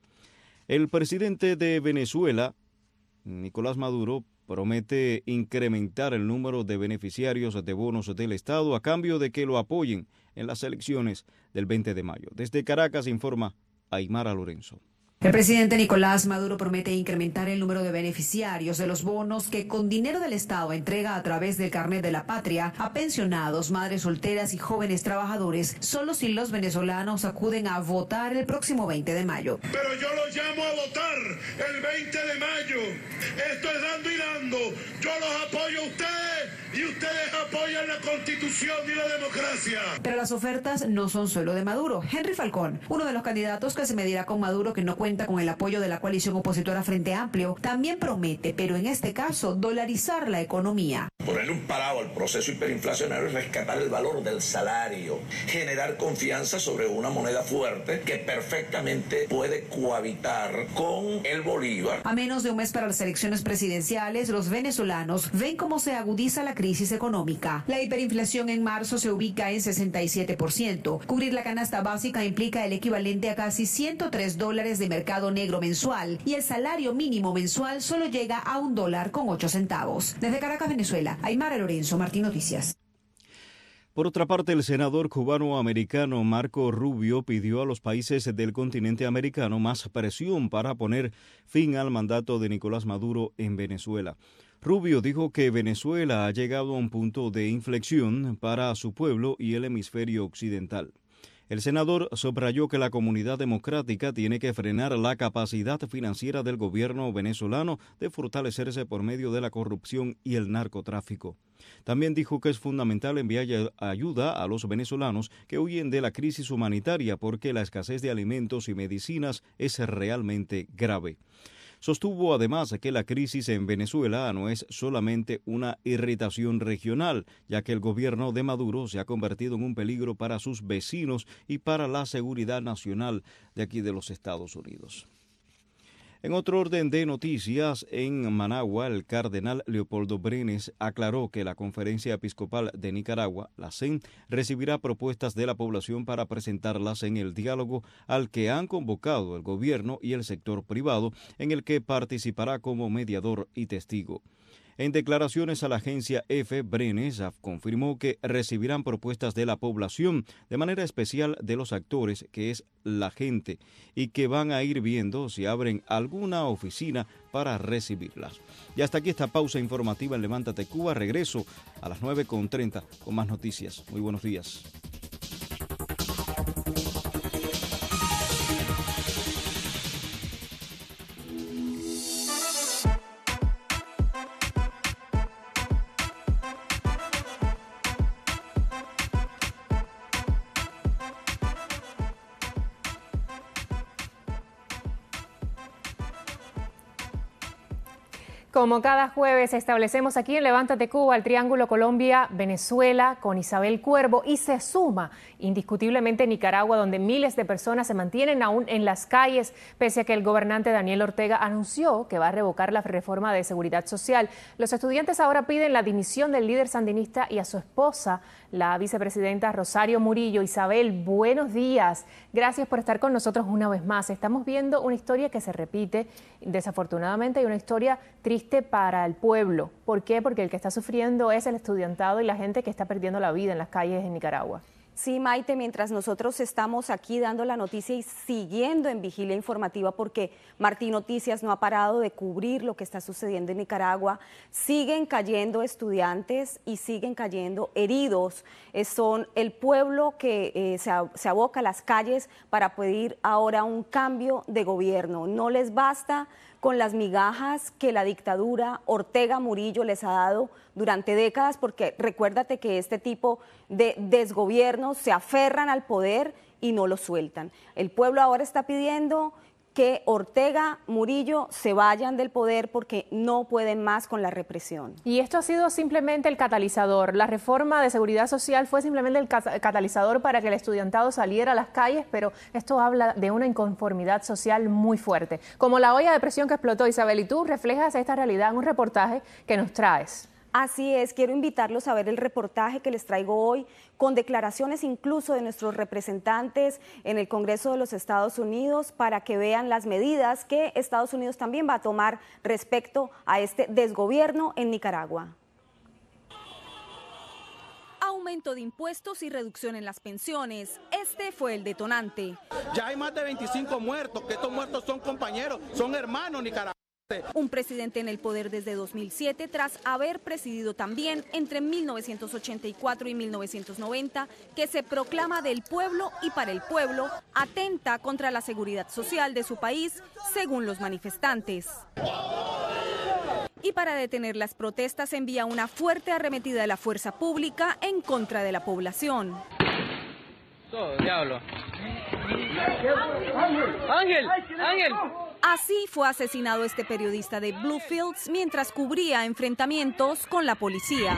El presidente de Venezuela, Nicolás Maduro, promete incrementar el número de beneficiarios de bonos del Estado a cambio de que lo apoyen en las elecciones del 20 de mayo. Desde Caracas informa Aymara Lorenzo. El presidente Nicolás Maduro promete incrementar el número de beneficiarios de los bonos que con dinero del Estado entrega a través del Carnet de la Patria a pensionados, madres solteras y jóvenes trabajadores, solo si los venezolanos acuden a votar el próximo 20 de mayo. Pero yo los llamo a votar el 20 de mayo. Esto es dando y dando. Yo los apoyo a ustedes y ustedes apoyan la Constitución y la democracia. Pero las ofertas no son solo de Maduro. Henry Falcón, uno de los candidatos que se medirá con Maduro, que no cuenta con el apoyo de la coalición opositora Frente Amplio, también promete, pero en este caso, dolarizar la economía. Ponerle un parado al proceso hiperinflacionario y rescatar el valor del salario, generar confianza sobre una moneda fuerte que perfectamente puede cohabitar con el bolívar. A menos de un mes para las elecciones presidenciales, los venezolanos ven cómo se agudiza la crisis económica. La hiperinflación en marzo se ubica en 67%. Cubrir la canasta básica implica el equivalente a casi $103 de mercado negro mensual y el salario mínimo mensual solo llega a $1.08. Desde Caracas, Venezuela, Aymara Lorenzo, Martín Noticias. Por otra parte, el senador cubano-americano Marco Rubio pidió a los países del continente americano más presión para poner fin al mandato de Nicolás Maduro en Venezuela. Rubio dijo que Venezuela ha llegado a un punto de inflexión para su pueblo y el hemisferio occidental. El senador subrayó que la comunidad democrática tiene que frenar la capacidad financiera del gobierno venezolano de fortalecerse por medio de la corrupción y el narcotráfico. También dijo que es fundamental enviar ayuda a los venezolanos que huyen de la crisis humanitaria porque la escasez de alimentos y medicinas es realmente grave. Sostuvo además que la crisis en Venezuela no es solamente una irritación regional, ya que el gobierno de Maduro se ha convertido en un peligro para sus vecinos y para la seguridad nacional de aquí de los Estados Unidos. En otro orden de noticias, en Managua, el cardenal Leopoldo Brenes aclaró que la Conferencia Episcopal de Nicaragua, la CEN, recibirá propuestas de la población para presentarlas en el diálogo al que han convocado el gobierno y el sector privado, en el que participará como mediador y testigo. En declaraciones a la agencia EFE, Brenes confirmó que recibirán propuestas de la población, de manera especial de los actores, que es la gente, y que van a ir viendo si abren alguna oficina para recibirlas. Y hasta aquí esta pausa informativa en Levántate Cuba. Regreso a las 9:30 con más noticias. Muy buenos días. Como cada jueves establecemos aquí en Levántate Cuba el Triángulo Colombia-Venezuela con Isabel Cuervo, y se suma indiscutiblemente Nicaragua, donde miles de personas se mantienen aún en las calles pese a que el gobernante Daniel Ortega anunció que va a revocar la reforma de seguridad social. Los estudiantes ahora piden la dimisión del líder sandinista y a su esposa, la vicepresidenta Rosario Murillo. Isabel, buenos días. Gracias por estar con nosotros una vez más. Estamos viendo una historia que se repite, desafortunadamente, y una historia triste para el pueblo. ¿Por qué? Porque el que está sufriendo es el estudiantado y la gente que está perdiendo la vida en las calles de Nicaragua. Sí, Maite, mientras nosotros estamos aquí dando la noticia y siguiendo en vigilia informativa, porque Martín Noticias no ha parado de cubrir lo que está sucediendo en Nicaragua, siguen cayendo estudiantes y siguen cayendo heridos. Son el pueblo que se aboca a las calles para pedir ahora un cambio de gobierno. No les basta con las migajas que la dictadura Ortega Murillo les ha dado durante décadas, porque recuérdate que este tipo de desgobiernos se aferran al poder y no lo sueltan. El pueblo ahora está pidiendo que Ortega, Murillo se vayan del poder porque no pueden más con la represión. Y esto ha sido simplemente el catalizador. La reforma de seguridad social fue simplemente el catalizador para que el estudiantado saliera a las calles, pero esto habla de una inconformidad social muy fuerte. Como la olla de presión que explotó, Isabel, y tú reflejas esta realidad en un reportaje que nos traes. Así es, quiero invitarlos a ver el reportaje que les traigo hoy, con declaraciones incluso de nuestros representantes en el Congreso de los Estados Unidos, para que vean las medidas que Estados Unidos también va a tomar respecto a este desgobierno en Nicaragua. Aumento de impuestos y reducción en las pensiones. Este fue el detonante. Ya hay más de 25 muertos, que estos muertos son compañeros, son hermanos nicaragüenses. Un presidente en el poder desde 2007, tras haber presidido también entre 1984 y 1990, que se proclama del pueblo y para el pueblo, atenta contra la seguridad social de su país, según los manifestantes. Y para detener las protestas envía una fuerte arremetida de la fuerza pública en contra de la población. Todo, diablo. Ángel, Ángel. Así fue asesinado este periodista de Bluefields mientras cubría enfrentamientos con la policía.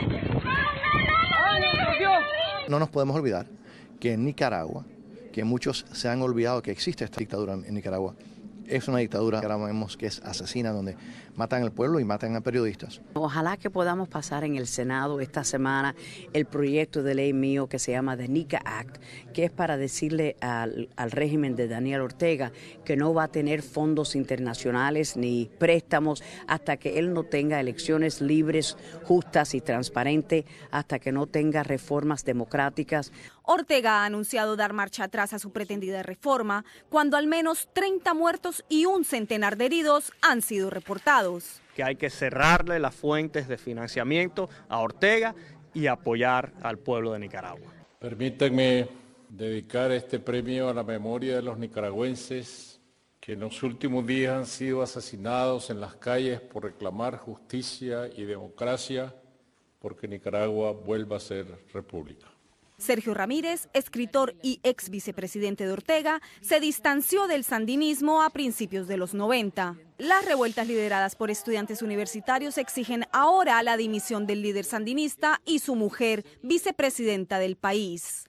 No nos podemos olvidar que en Nicaragua, que muchos se han olvidado que existe esta dictadura en Nicaragua, es una dictadura que ahora vemos que es asesina, donde matan al pueblo y matan a periodistas. Ojalá que podamos pasar en el Senado esta semana el proyecto de ley mío que se llama The Nica Act, que es para decirle al régimen de Daniel Ortega que no va a tener fondos internacionales ni préstamos hasta que él no tenga elecciones libres, justas y transparentes, hasta que no tenga reformas democráticas. Ortega ha anunciado dar marcha atrás a su pretendida reforma, cuando al menos 30 muertos y un centenar de heridos han sido reportados. Que hay que cerrarle las fuentes de financiamiento a Ortega y apoyar al pueblo de Nicaragua. Permítanme dedicar este premio a la memoria de los nicaragüenses que en los últimos días han sido asesinados en las calles por reclamar justicia y democracia, porque Nicaragua vuelva a ser república. Sergio Ramírez, escritor y ex vicepresidente de Ortega, se distanció del sandinismo a principios de los 90. Las revueltas lideradas por estudiantes universitarios exigen ahora la dimisión del líder sandinista y su mujer, vicepresidenta del país.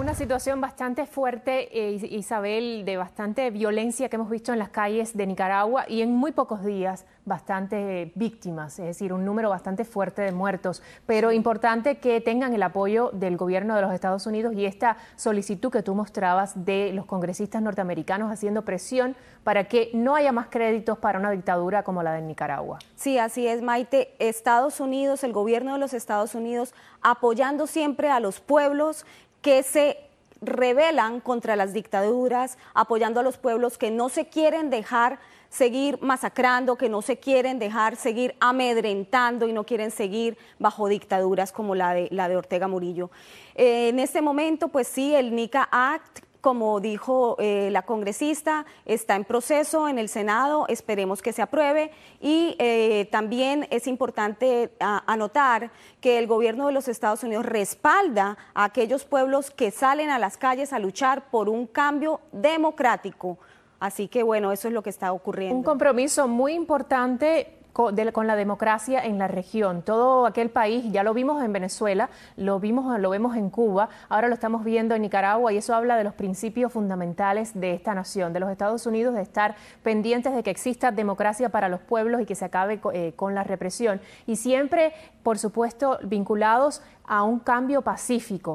Una situación bastante fuerte, Isabel, de bastante violencia que hemos visto en las calles de Nicaragua y en muy pocos días bastante víctimas, es decir, un número bastante fuerte de muertos, pero importante que tengan el apoyo del gobierno de los Estados Unidos y esta solicitud que tú mostrabas de los congresistas norteamericanos haciendo presión para que no haya más créditos para una dictadura como la de Nicaragua. Sí, así es, Maite. Estados Unidos, el gobierno de los Estados Unidos, apoyando siempre a los pueblos que se rebelan contra las dictaduras, apoyando a los pueblos que no se quieren dejar seguir masacrando, que no se quieren dejar seguir amedrentando y no quieren seguir bajo dictaduras como la de Ortega Murillo. En este momento, pues sí, el NICA Act, como dijo la congresista, está en proceso en el Senado, esperemos que se apruebe y también es importante anotar que el gobierno de los Estados Unidos respalda a aquellos pueblos que salen a las calles a luchar por un cambio democrático. Así que bueno, eso es lo que está ocurriendo. Un compromiso muy importante con la democracia en la región. Todo aquel país, ya lo vimos en Venezuela, lo vemos en Cuba, ahora lo estamos viendo en Nicaragua y eso habla de los principios fundamentales de esta nación, de los Estados Unidos, de estar pendientes de que exista democracia para los pueblos y que se acabe con la represión. Y siempre, por supuesto, vinculados a un cambio pacífico,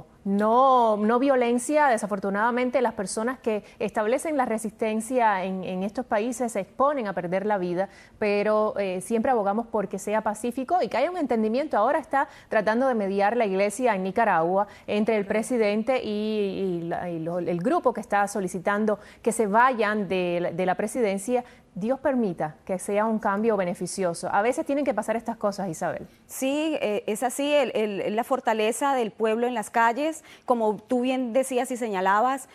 no violencia. Desafortunadamente, las personas que establecen la resistencia en estos países se exponen a perder la vida, pero siempre abogamos por que sea pacífico y que haya un entendimiento. Ahora está tratando de mediar la Iglesia en Nicaragua entre el presidente y el grupo que está solicitando que se vayan de la presidencia. Dios permita que sea un cambio beneficioso. A veces tienen que pasar estas cosas, Isabel. Sí, es así, la fortaleza del pueblo en las calles, como tú bien decías y señalabas,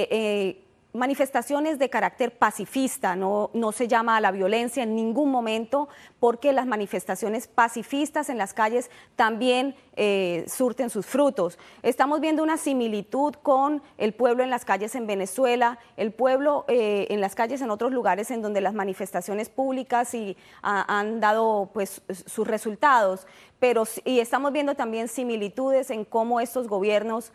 de manifestaciones de carácter pacifista, no se llama a la violencia en ningún momento, porque las manifestaciones pacifistas en las calles también surten sus frutos. Estamos viendo una similitud con el pueblo en las calles en Venezuela, el pueblo en las calles en otros lugares en donde las manifestaciones públicas han dado pues sus resultados, y estamos viendo también similitudes en cómo estos gobiernos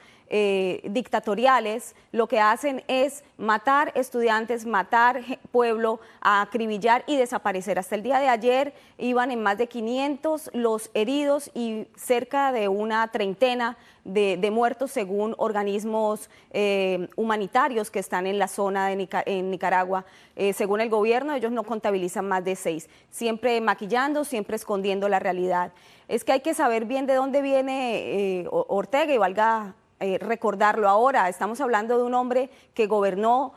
dictatoriales lo que hacen es matar estudiantes, matar pueblo, acribillar y desaparecer. Hasta el día de ayer iban en más de 500 los heridos y cerca de una treintena de muertos según organismos humanitarios que están en la zona en Nicaragua. Según el gobierno, ellos no contabilizan más de 6, siempre maquillando, siempre escondiendo la realidad. Es que hay que saber bien de dónde viene Ortega y valga recordarlo ahora. Estamos hablando de un hombre que gobernó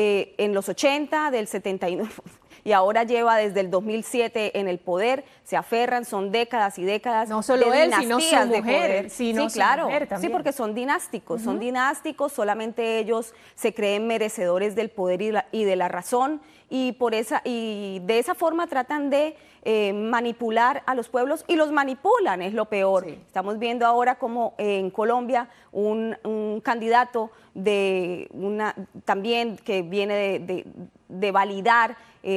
en los 80, del 79 y ahora lleva desde el 2007 en el poder, se aferran, son décadas y décadas. No solo de él, sino su mujer. Sí, claro, sí, porque son dinásticos, solamente ellos se creen merecedores del poder y de la razón, y de esa forma tratan de manipular a los pueblos y los manipulan, es lo peor. Sí. Estamos viendo ahora como en Colombia un candidato también que viene de validar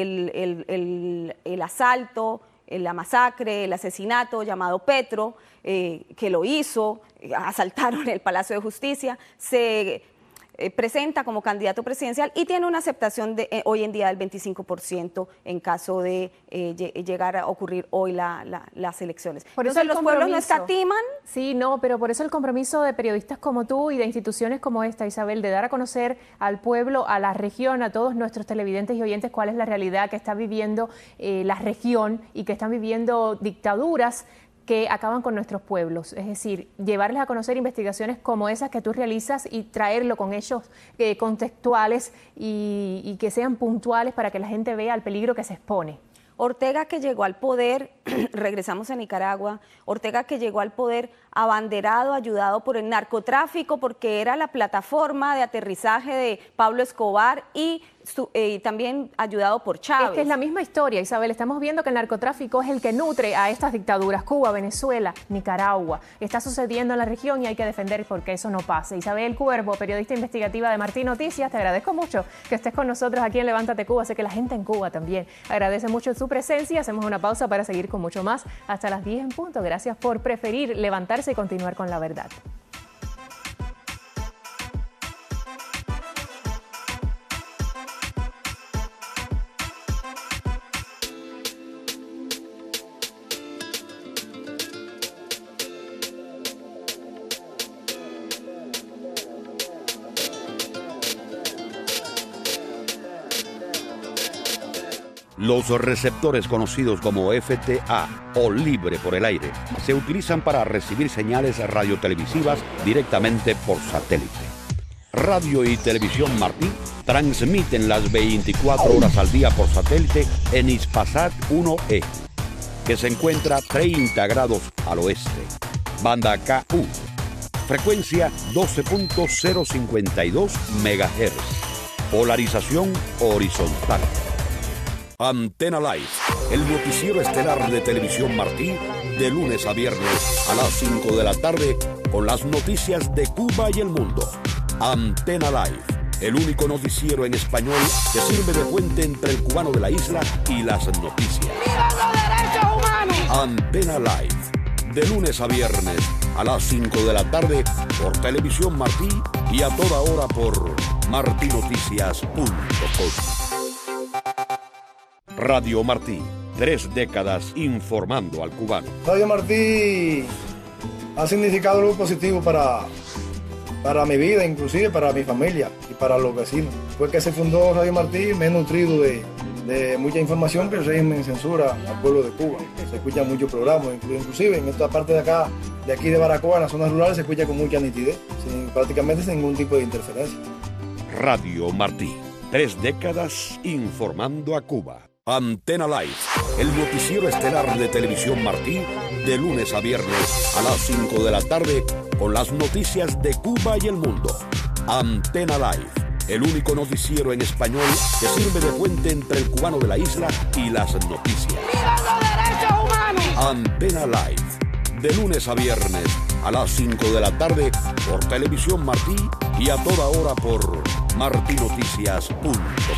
el asalto, la masacre, el asesinato, llamado Petro, que lo hizo, asaltaron el Palacio de Justicia, se presenta como candidato presidencial y tiene una aceptación hoy en día del 25% en caso de llegar a ocurrir hoy las elecciones. Por eso los pueblos no escatiman. Sí, no, pero por eso el compromiso de periodistas como tú y de instituciones como esta, Isabel, de dar a conocer al pueblo, a la región, a todos nuestros televidentes y oyentes cuál es la realidad que está viviendo la región y que están viviendo dictaduras que acaban con nuestros pueblos, es decir, llevarles a conocer investigaciones como esas que tú realizas y traerlo con hechos contextuales y que sean puntuales para que la gente vea el peligro que se expone. Ortega, que llegó al poder, regresamos a Nicaragua, Ortega, que llegó al poder abanderado, ayudado por el narcotráfico, porque era la plataforma de aterrizaje de Pablo Escobar y también ayudado por Chávez. Es que es la misma historia, Isabel. Estamos viendo que el narcotráfico es el que nutre a estas dictaduras, Cuba, Venezuela, Nicaragua. Está sucediendo en la región y hay que defender porque eso no pase. Isabel Cuervo, periodista investigativa de Martín Noticias, te agradezco mucho que estés con nosotros aquí en Levántate Cuba. Sé que la gente en Cuba también agradece mucho su presencia. Hacemos una pausa para seguir con mucho más hasta las 10 en punto. Gracias por preferir levantarse y continuar con la verdad. Los receptores conocidos como FTA o libre por el aire se utilizan para recibir señales radiotelevisivas directamente por satélite. Radio y Televisión Martí transmiten las 24 horas al día por satélite en Hispasat 1E, que se encuentra 30 grados al oeste. Banda KU, frecuencia 12.052 MHz, polarización horizontal. Antena Live, el noticiero estelar de Televisión Martí, de lunes a viernes a las 5 de la tarde, con las noticias de Cuba y el mundo. Antena Live, el único noticiero en español que sirve de puente entre el cubano de la isla y las noticias. ¡Viva los derechos humanos! Antena Live, de lunes a viernes a las 5 de la tarde por Televisión Martí y a toda hora por martinoticias.com. Radio Martí, 3 décadas informando al cubano. Radio Martí ha significado algo positivo para mi vida, inclusive para mi familia y para los vecinos. Después que se fundó Radio Martí me he nutrido de mucha información que el régimen censura al pueblo de Cuba. Se escuchan muchos programas, inclusive en esta parte de acá, de aquí de Baracoa, en las zonas rurales, se escucha con mucha nitidez, prácticamente sin ningún tipo de interferencia. Radio Martí, 3 décadas informando a Cuba. Antena Live, el noticiero estelar de Televisión Martí, de lunes a viernes a las 5 de la tarde, con las noticias de Cuba y el mundo. Antena Live, el único noticiero en español que sirve de puente entre el cubano de la isla y las noticias. ¡Viva los derechos humanos! Antena Live, de lunes a viernes a las 5 de la tarde por Televisión Martí y a toda hora por martinoticias.com.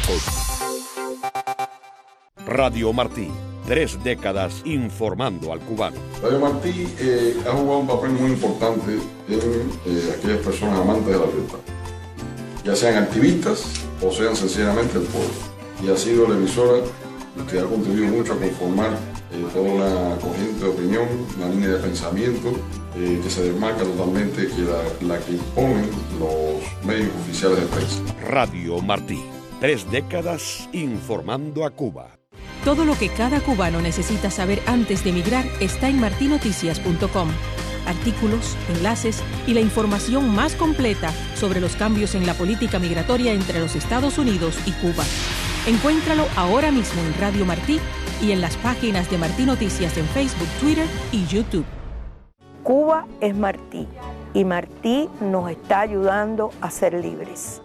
Radio Martí, 3 décadas informando al cubano. Radio Martí ha jugado un papel muy importante en aquellas personas amantes de la libertad, ya sean activistas o sean sencillamente el pueblo. Y ha sido la emisora que ha contribuido mucho a conformar toda una corriente de opinión, una línea de pensamiento que se desmarca totalmente que la que imponen los medios oficiales de prensa. Radio Martí, 3 décadas informando a Cuba. Todo lo que cada cubano necesita saber antes de emigrar está en martinoticias.com. Artículos, enlaces y la información más completa sobre los cambios en la política migratoria entre los Estados Unidos y Cuba. Encuéntralo ahora mismo en Radio Martí y en las páginas de Martí Noticias en Facebook, Twitter y YouTube. Cuba es Martí y Martí nos está ayudando a ser libres.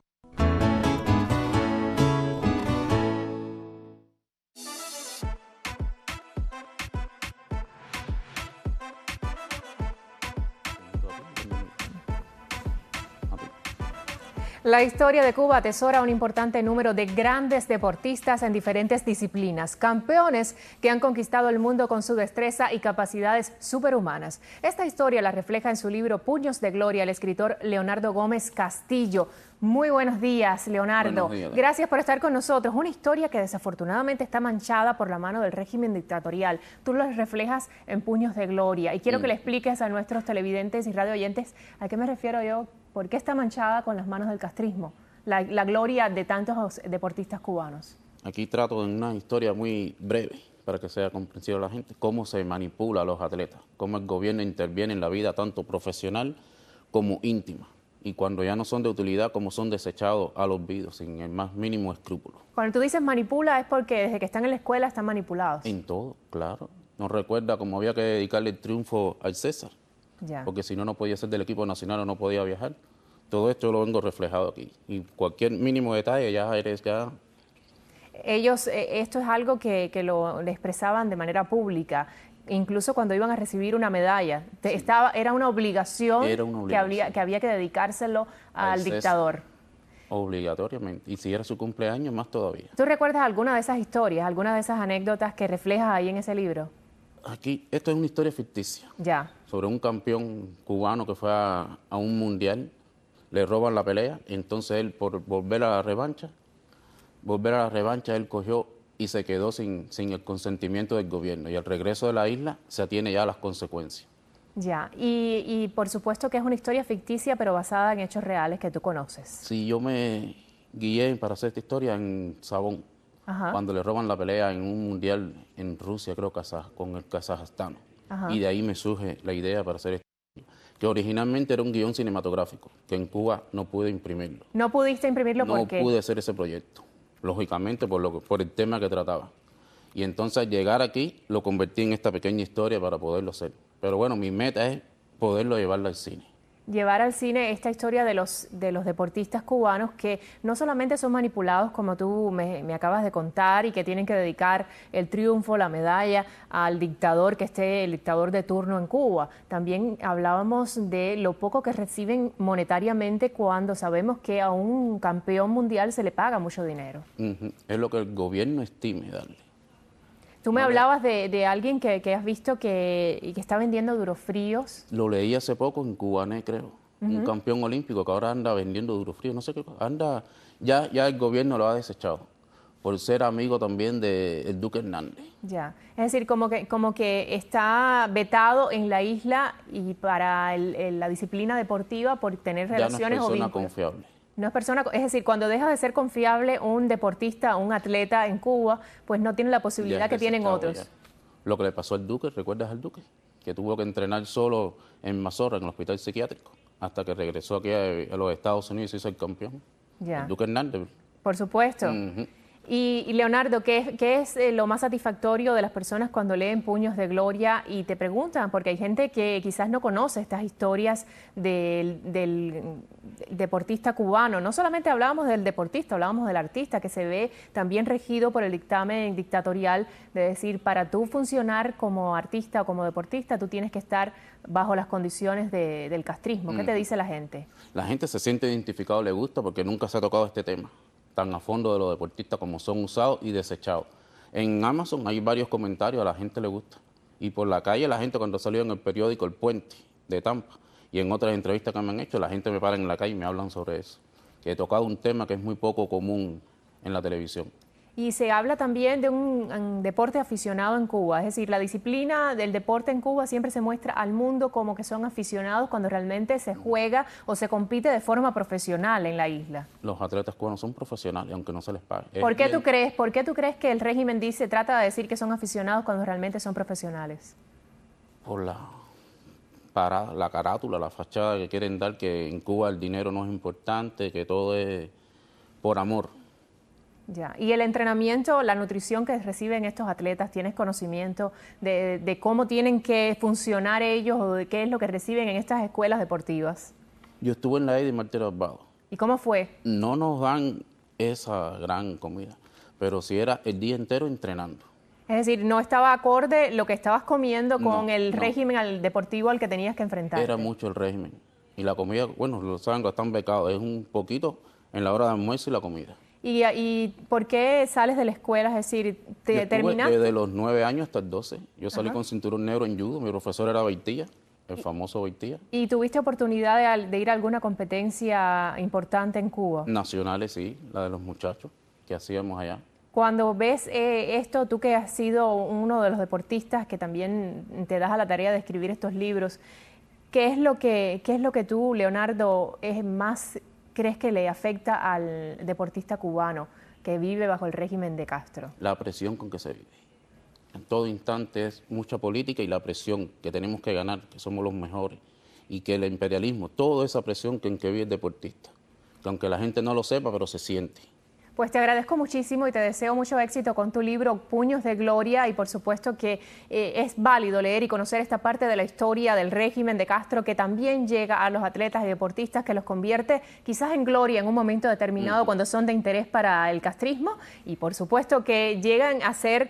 La historia de Cuba atesora un importante número de grandes deportistas en diferentes disciplinas, campeones que han conquistado el mundo con su destreza y capacidades superhumanas. Esta historia la refleja en su libro Puños de Gloria el escritor Leonardo Gómez Castillo. Muy buenos días, Leonardo. Buenos días. Gracias por estar con nosotros. Una historia que desafortunadamente está manchada por la mano del régimen dictatorial. Tú lo reflejas en Puños de Gloria y quiero que le expliques a nuestros televidentes y radio oyentes a qué me refiero yo. ¿Por qué está manchada con las manos del castrismo la gloria de tantos deportistas cubanos? Aquí trato en una historia muy breve para que sea comprensible a la gente, cómo se manipula a los atletas, cómo el gobierno interviene en la vida tanto profesional como íntima. Y cuando ya no son de utilidad, como son desechados al olvido, sin el más mínimo escrúpulo. Cuando tú dices manipula es porque desde que están en la escuela están manipulados. En todo, claro. Nos recuerda cómo había que dedicarle el triunfo al César. Ya. Porque si no, no podía ser del equipo nacional o no podía viajar. Todo esto lo vengo reflejado aquí. Y cualquier mínimo detalle ya eres ya... Ellos, esto es algo que lo expresaban de manera pública, incluso cuando iban a recibir una medalla. Era una obligación, que había que dedicárselo al dictador. Obligatoriamente. Y si era su cumpleaños, más todavía. ¿Tú recuerdas alguna de esas historias, alguna de esas anécdotas que reflejas ahí en ese libro? Aquí, esto es una historia ficticia. Ya. Sobre un campeón cubano que fue a un mundial, le roban la pelea, y entonces él, por volver a la revancha, él cogió y se quedó sin el consentimiento del gobierno. Y al regreso de la isla se atiene ya a las consecuencias. Ya, y por supuesto que es una historia ficticia, pero basada en hechos reales que tú conoces. Sí, yo me guié para hacer esta historia en Sabón, cuando le roban la pelea en un mundial en Rusia, creo, con el Kazajstán. Y de ahí me surge la idea para hacer esto, que originalmente era un guión cinematográfico, que en Cuba no pude imprimirlo. ¿No pudiste imprimirlo por qué? No pude hacer ese proyecto, lógicamente por el tema que trataba. Y entonces al llegar aquí lo convertí en esta pequeña historia para poderlo hacer. Pero bueno, mi meta es poderlo llevarlo al cine. Llevar al cine esta historia de los deportistas cubanos que no solamente son manipulados, como tú me acabas de contar, y que tienen que dedicar el triunfo, la medalla al dictador, que esté el dictador de turno en Cuba. También hablábamos de lo poco que reciben monetariamente cuando sabemos que a un campeón mundial se le paga mucho dinero. Es lo que el gobierno estime darle. Tú me hablabas de alguien que has visto que está vendiendo durofríos. Lo leí hace poco en Cubané, creo. Un campeón olímpico que ahora anda vendiendo durofríos, no sé qué cosa. Ya el gobierno lo ha desechado por ser amigo también del Duque Hernández. Ya, es decir, como que está vetado en la isla y para la disciplina deportiva por tener relaciones o vínculos. Ya no es persona confiable. No es persona, es decir, cuando deja de ser confiable un deportista, un atleta en Cuba, pues no tiene la posibilidad que tienen otros. Ya. Lo que le pasó al Duque, ¿recuerdas al Duque? Que tuvo que entrenar solo en Mazorra, en el hospital psiquiátrico, hasta que regresó aquí a los Estados Unidos y se hizo el campeón. Ya. El Duque Hernández. Por supuesto. Y Leonardo, ¿qué es lo más satisfactorio de las personas cuando leen Puños de Gloria y te preguntan? Porque hay gente que quizás no conoce estas historias del deportista cubano. No solamente hablábamos del deportista, hablábamos del artista, que se ve también regido por el dictamen dictatorial de decir, para tú funcionar como artista o como deportista, tú tienes que estar bajo las condiciones del castrismo. ¿Qué te dice la gente? La gente se siente identificado, le gusta, porque nunca se ha tocado este tema tan a fondo de los deportistas como son usados y desechados. En Amazon hay varios comentarios, a la gente le gusta. Y por la calle la gente, cuando salió en el periódico El Puente de Tampa y en otras entrevistas que me han hecho, la gente me para en la calle y me hablan sobre eso. Que he tocado un tema que es muy poco común en la televisión. Y se habla también de un deporte aficionado en Cuba, es decir, la disciplina del deporte en Cuba siempre se muestra al mundo como que son aficionados cuando realmente se juega o se compite de forma profesional en la isla. Los atletas cubanos son profesionales, aunque no se les pague. ¿Por qué tú crees que el régimen trata de decir que son aficionados cuando realmente son profesionales? Por la carátula, la fachada que quieren dar, que en Cuba el dinero no es importante, que todo es por amor. Ya. Y el entrenamiento, la nutrición que reciben estos atletas, ¿tienes conocimiento de cómo tienen que funcionar ellos o de qué es lo que reciben en estas escuelas deportivas? Yo estuve en la Eddie Martínez Barbados. ¿Y cómo fue? No nos dan esa gran comida, pero sí era el día entero entrenando. Es decir, no estaba acorde lo que estabas comiendo con el régimen deportivo al que tenías que enfrentarte. Era mucho el régimen. Y la comida, bueno, lo saben que están becados, es un poquito en la hora de almuerzo y la comida. ¿Y por qué sales de la escuela? Es decir, ¿terminaste? Desde los 9 años hasta el 12. Yo salí con cinturón negro en judo. Mi profesor era Beitía, el famoso Beitía. ¿Y tuviste oportunidad de ir a alguna competencia importante en Cuba? Nacionales, sí, la de los muchachos que hacíamos allá. Cuando ves esto, tú que has sido uno de los deportistas que también te das a la tarea de escribir estos libros, ¿qué es lo que tú, Leonardo, crees que le afecta al deportista cubano que vive bajo el régimen de Castro? La presión con que se vive. En todo instante es mucha política y la presión que tenemos que ganar, que somos los mejores, y que el imperialismo, toda esa presión en que vive el deportista, que aunque la gente no lo sepa, pero se siente. Pues te agradezco muchísimo y te deseo mucho éxito con tu libro Puños de Gloria, y por supuesto que es válido leer y conocer esta parte de la historia del régimen de Castro que también llega a los atletas y deportistas, que los convierte quizás en gloria en un momento determinado cuando son de interés para el castrismo, y por supuesto que llegan a ser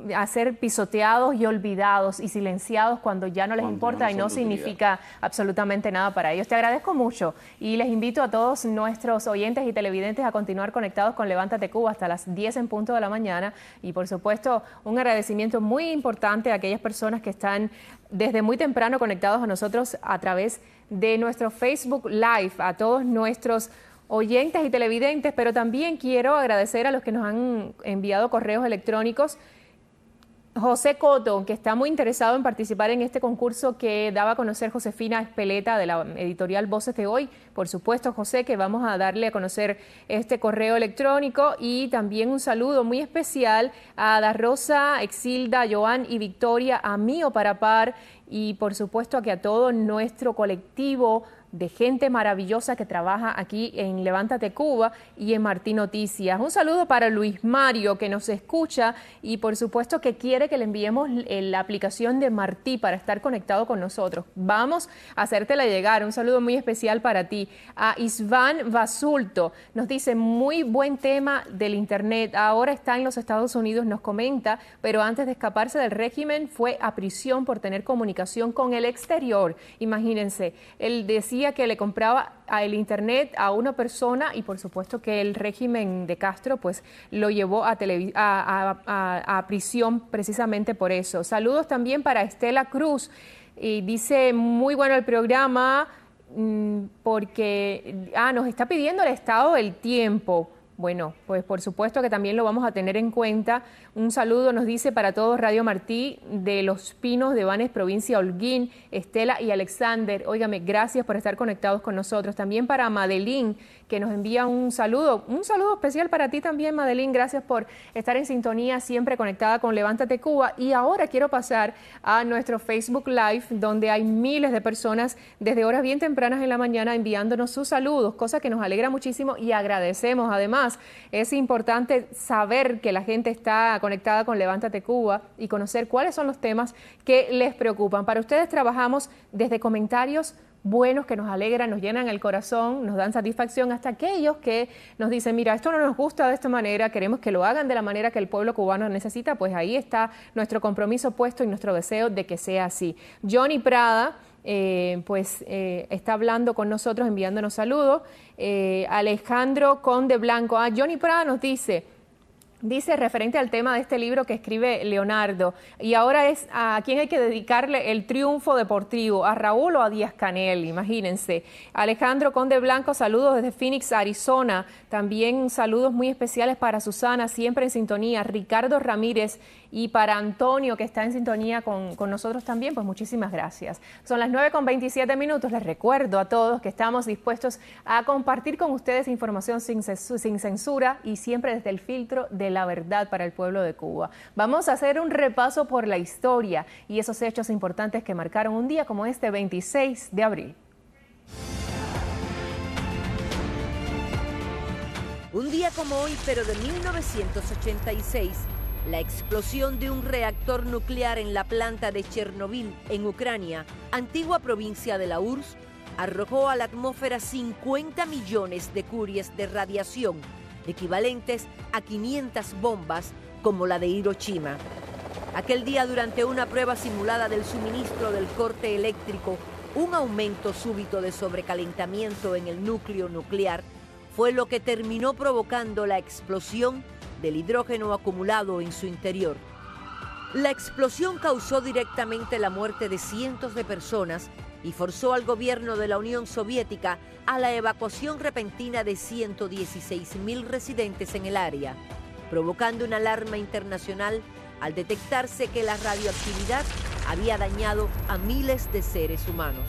pisoteados y olvidados y silenciados cuando ya no les importa y no significa absolutamente nada para ellos. Te agradezco mucho y les invito a todos nuestros oyentes y televidentes a continuar conectados con Levántate Cuba hasta las 10 en punto de la mañana, y por supuesto un agradecimiento muy importante a aquellas personas que están desde muy temprano conectados a nosotros a través de nuestro Facebook Live, a todos nuestros oyentes y televidentes, pero también quiero agradecer a los que nos han enviado correos electrónicos José Coto, que está muy interesado en participar en este concurso que daba a conocer Josefina Espeleta de la editorial Voces de Hoy. Por supuesto, José, que vamos a darle a conocer este correo electrónico, y también un saludo muy especial a Da Rosa, Exilda, Joan y Victoria, a Mío Parapar, y por supuesto a que a todo nuestro colectivo de gente maravillosa que trabaja aquí en Levántate Cuba y en Martí Noticias. Un saludo para Luis Mario, que nos escucha y por supuesto que quiere que le enviemos la aplicación de Martí para estar conectado con nosotros. Vamos a hacértela llegar. Un saludo muy especial para ti. A Isván Basulto nos dice, muy buen tema del internet. Ahora está en los Estados Unidos, nos comenta, pero antes de escaparse del régimen fue a prisión por tener comunicación con el exterior. Imagínense, él decía que le compraba el internet a una persona y por supuesto que el régimen de Castro pues lo llevó a prisión precisamente por eso. Saludos también para Estela Cruz, y dice, muy bueno el programa porque nos está pidiendo el estado del tiempo. Bueno, pues por supuesto que también lo vamos a tener en cuenta. Un saludo nos dice para todos Radio Martí de Los Pinos de Banes, provincia Holguín, Estela y Alexander. Óigame, gracias por estar conectados con nosotros. También para Madeline, que nos envía un saludo especial para ti también, Madeline. Gracias por estar en sintonía, siempre conectada con Levántate Cuba. Y ahora quiero pasar a nuestro Facebook Live, donde hay miles de personas desde horas bien tempranas en la mañana enviándonos sus saludos, cosa que nos alegra muchísimo y agradecemos. Además, es importante saber que la gente está conectada con Levántate Cuba y conocer cuáles son los temas que les preocupan. Para ustedes trabajamos desde comentarios buenos que nos alegran, nos llenan el corazón, nos dan satisfacción, hasta aquellos que nos dicen, mira, esto no nos gusta de esta manera, queremos que lo hagan de la manera que el pueblo cubano necesita. Pues ahí está nuestro compromiso puesto y nuestro deseo de que sea así. Johnny Prada está hablando con nosotros, enviándonos saludos. Alejandro Conde Blanco, Johnny Prada nos dice referente al tema de este libro que escribe Leonardo, y ahora es a quién hay que dedicarle el triunfo deportivo, a Raúl o a Díaz Canel, imagínense. Alejandro Conde Blanco, saludos desde Phoenix, Arizona. También saludos muy especiales para Susana, siempre en sintonía. Ricardo Ramírez, y para Antonio, que está en sintonía con nosotros también, pues muchísimas gracias. Son las 9:27. Les recuerdo a todos que estamos dispuestos a compartir con ustedes información sin censura y siempre desde el filtro de la verdad para el pueblo de Cuba. Vamos a hacer un repaso por la historia y esos hechos importantes que marcaron un día como este 26 de abril. Un día como hoy, pero de 1986, la explosión de un reactor nuclear en la planta de Chernobyl, en Ucrania, antigua provincia de la URSS, arrojó a la atmósfera 50 millones de curies de radiación, equivalentes a 500 bombas como la de Hiroshima. Aquel día, durante una prueba simulada del suministro del corte eléctrico, un aumento súbito de sobrecalentamiento en el núcleo nuclear fue lo que terminó provocando la explosión del hidrógeno acumulado en su interior. La explosión causó directamente la muerte de cientos de personas y forzó al gobierno de la Unión Soviética a la evacuación repentina de 116.000 residentes en el área, provocando una alarma internacional al detectarse que la radioactividad había dañado a miles de seres humanos.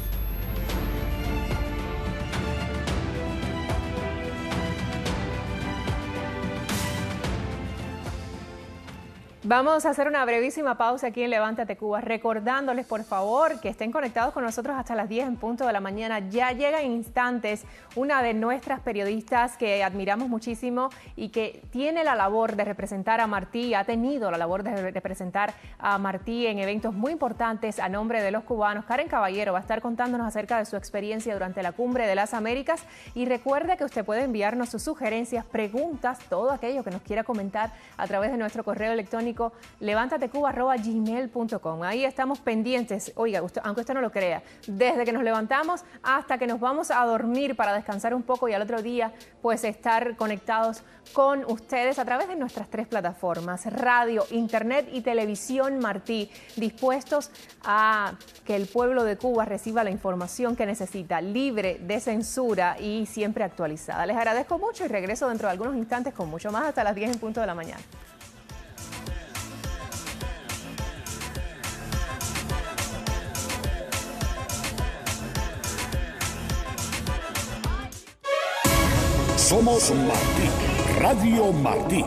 Vamos a hacer una brevísima pausa aquí en Levántate Cuba, recordándoles por favor que estén conectados con nosotros hasta las 10 en punto de la mañana. Ya llega en instantes una de nuestras periodistas que admiramos muchísimo y que tiene la labor de representar a Martí, ha tenido la labor de representar a Martí en eventos muy importantes a nombre de los cubanos. Karen Caballero va a estar contándonos acerca de su experiencia durante la Cumbre de las Américas, y recuerde que usted puede enviarnos sus sugerencias, preguntas, todo aquello que nos quiera comentar a través de nuestro correo electrónico levantatecuba@gmail.com. Ahí estamos pendientes, oiga, aunque usted no lo crea, desde que nos levantamos hasta que nos vamos a dormir para descansar un poco y al otro día pues estar conectados con ustedes a través de nuestras 3 plataformas, radio, internet y televisión Martí, dispuestos a que el pueblo de Cuba reciba la información que necesita, libre de censura y siempre actualizada. Les agradezco mucho y regreso dentro de algunos instantes con mucho más hasta las 10 en punto de la mañana. Somos Martí, Radio Martí.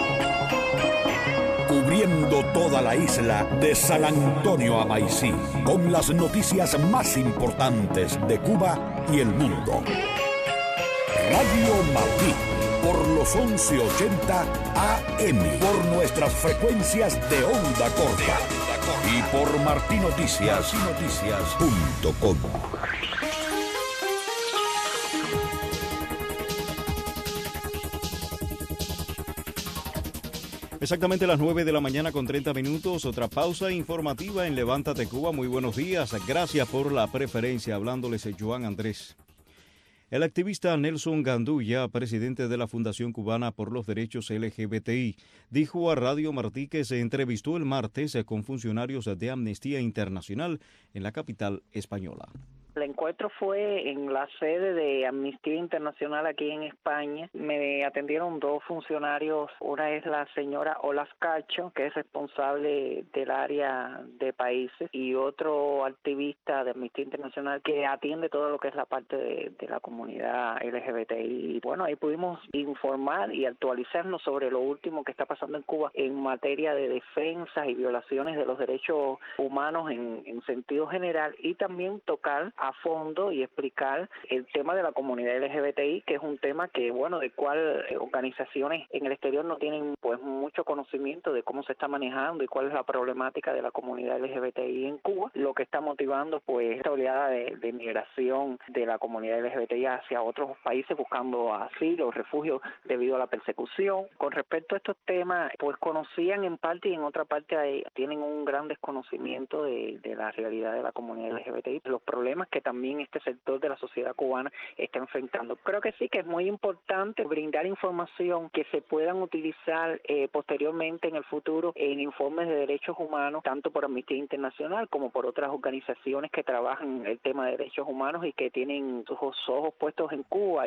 Cubriendo toda la isla de San Antonio a Maicí, con las noticias más importantes de Cuba y el mundo. Radio Martí, por los 1180 AM, por nuestras frecuencias de onda corta y por martinoticias.com. Exactamente las 9 de la mañana con 30 minutos, otra pausa informativa en Levántate Cuba. Muy buenos días, gracias por la preferencia. Hablándoles Joan Andrés. El activista Nelson Gandulla, presidente de la Fundación Cubana por los Derechos LGBTI, dijo a Radio Martí que se entrevistó el martes con funcionarios de Amnistía Internacional en la capital española. El encuentro fue en la sede de Amnistía Internacional aquí en España. Me atendieron dos funcionarios. Una es la señora Olas Cacho, que es responsable del área de países, y otro activista de Amnistía Internacional que atiende todo lo que es la parte de la comunidad LGBTI. Y bueno, ahí pudimos informar y actualizarnos sobre lo último que está pasando en Cuba en materia de defensas y violaciones de los derechos humanos en sentido general, y también tocar a fondo y explicar el tema de la comunidad LGBTI, que es un tema que, bueno, del cual organizaciones en el exterior no tienen pues mucho conocimiento de cómo se está manejando y cuál es la problemática de la comunidad LGBTI en Cuba, lo que está motivando pues esta oleada de migración de la comunidad LGBTI hacia otros países buscando asilo, refugio debido a la persecución. Con respecto a estos temas, pues conocían en parte y en otra parte tienen un gran desconocimiento de la realidad de la comunidad LGBTI, los problemas que también este sector de la sociedad cubana está enfrentando. Creo que sí que es muy importante brindar información que se puedan utilizar posteriormente en el futuro en informes de derechos humanos, tanto por Amnistía Internacional como por otras organizaciones que trabajan el tema de derechos humanos y que tienen sus ojos puestos en Cuba.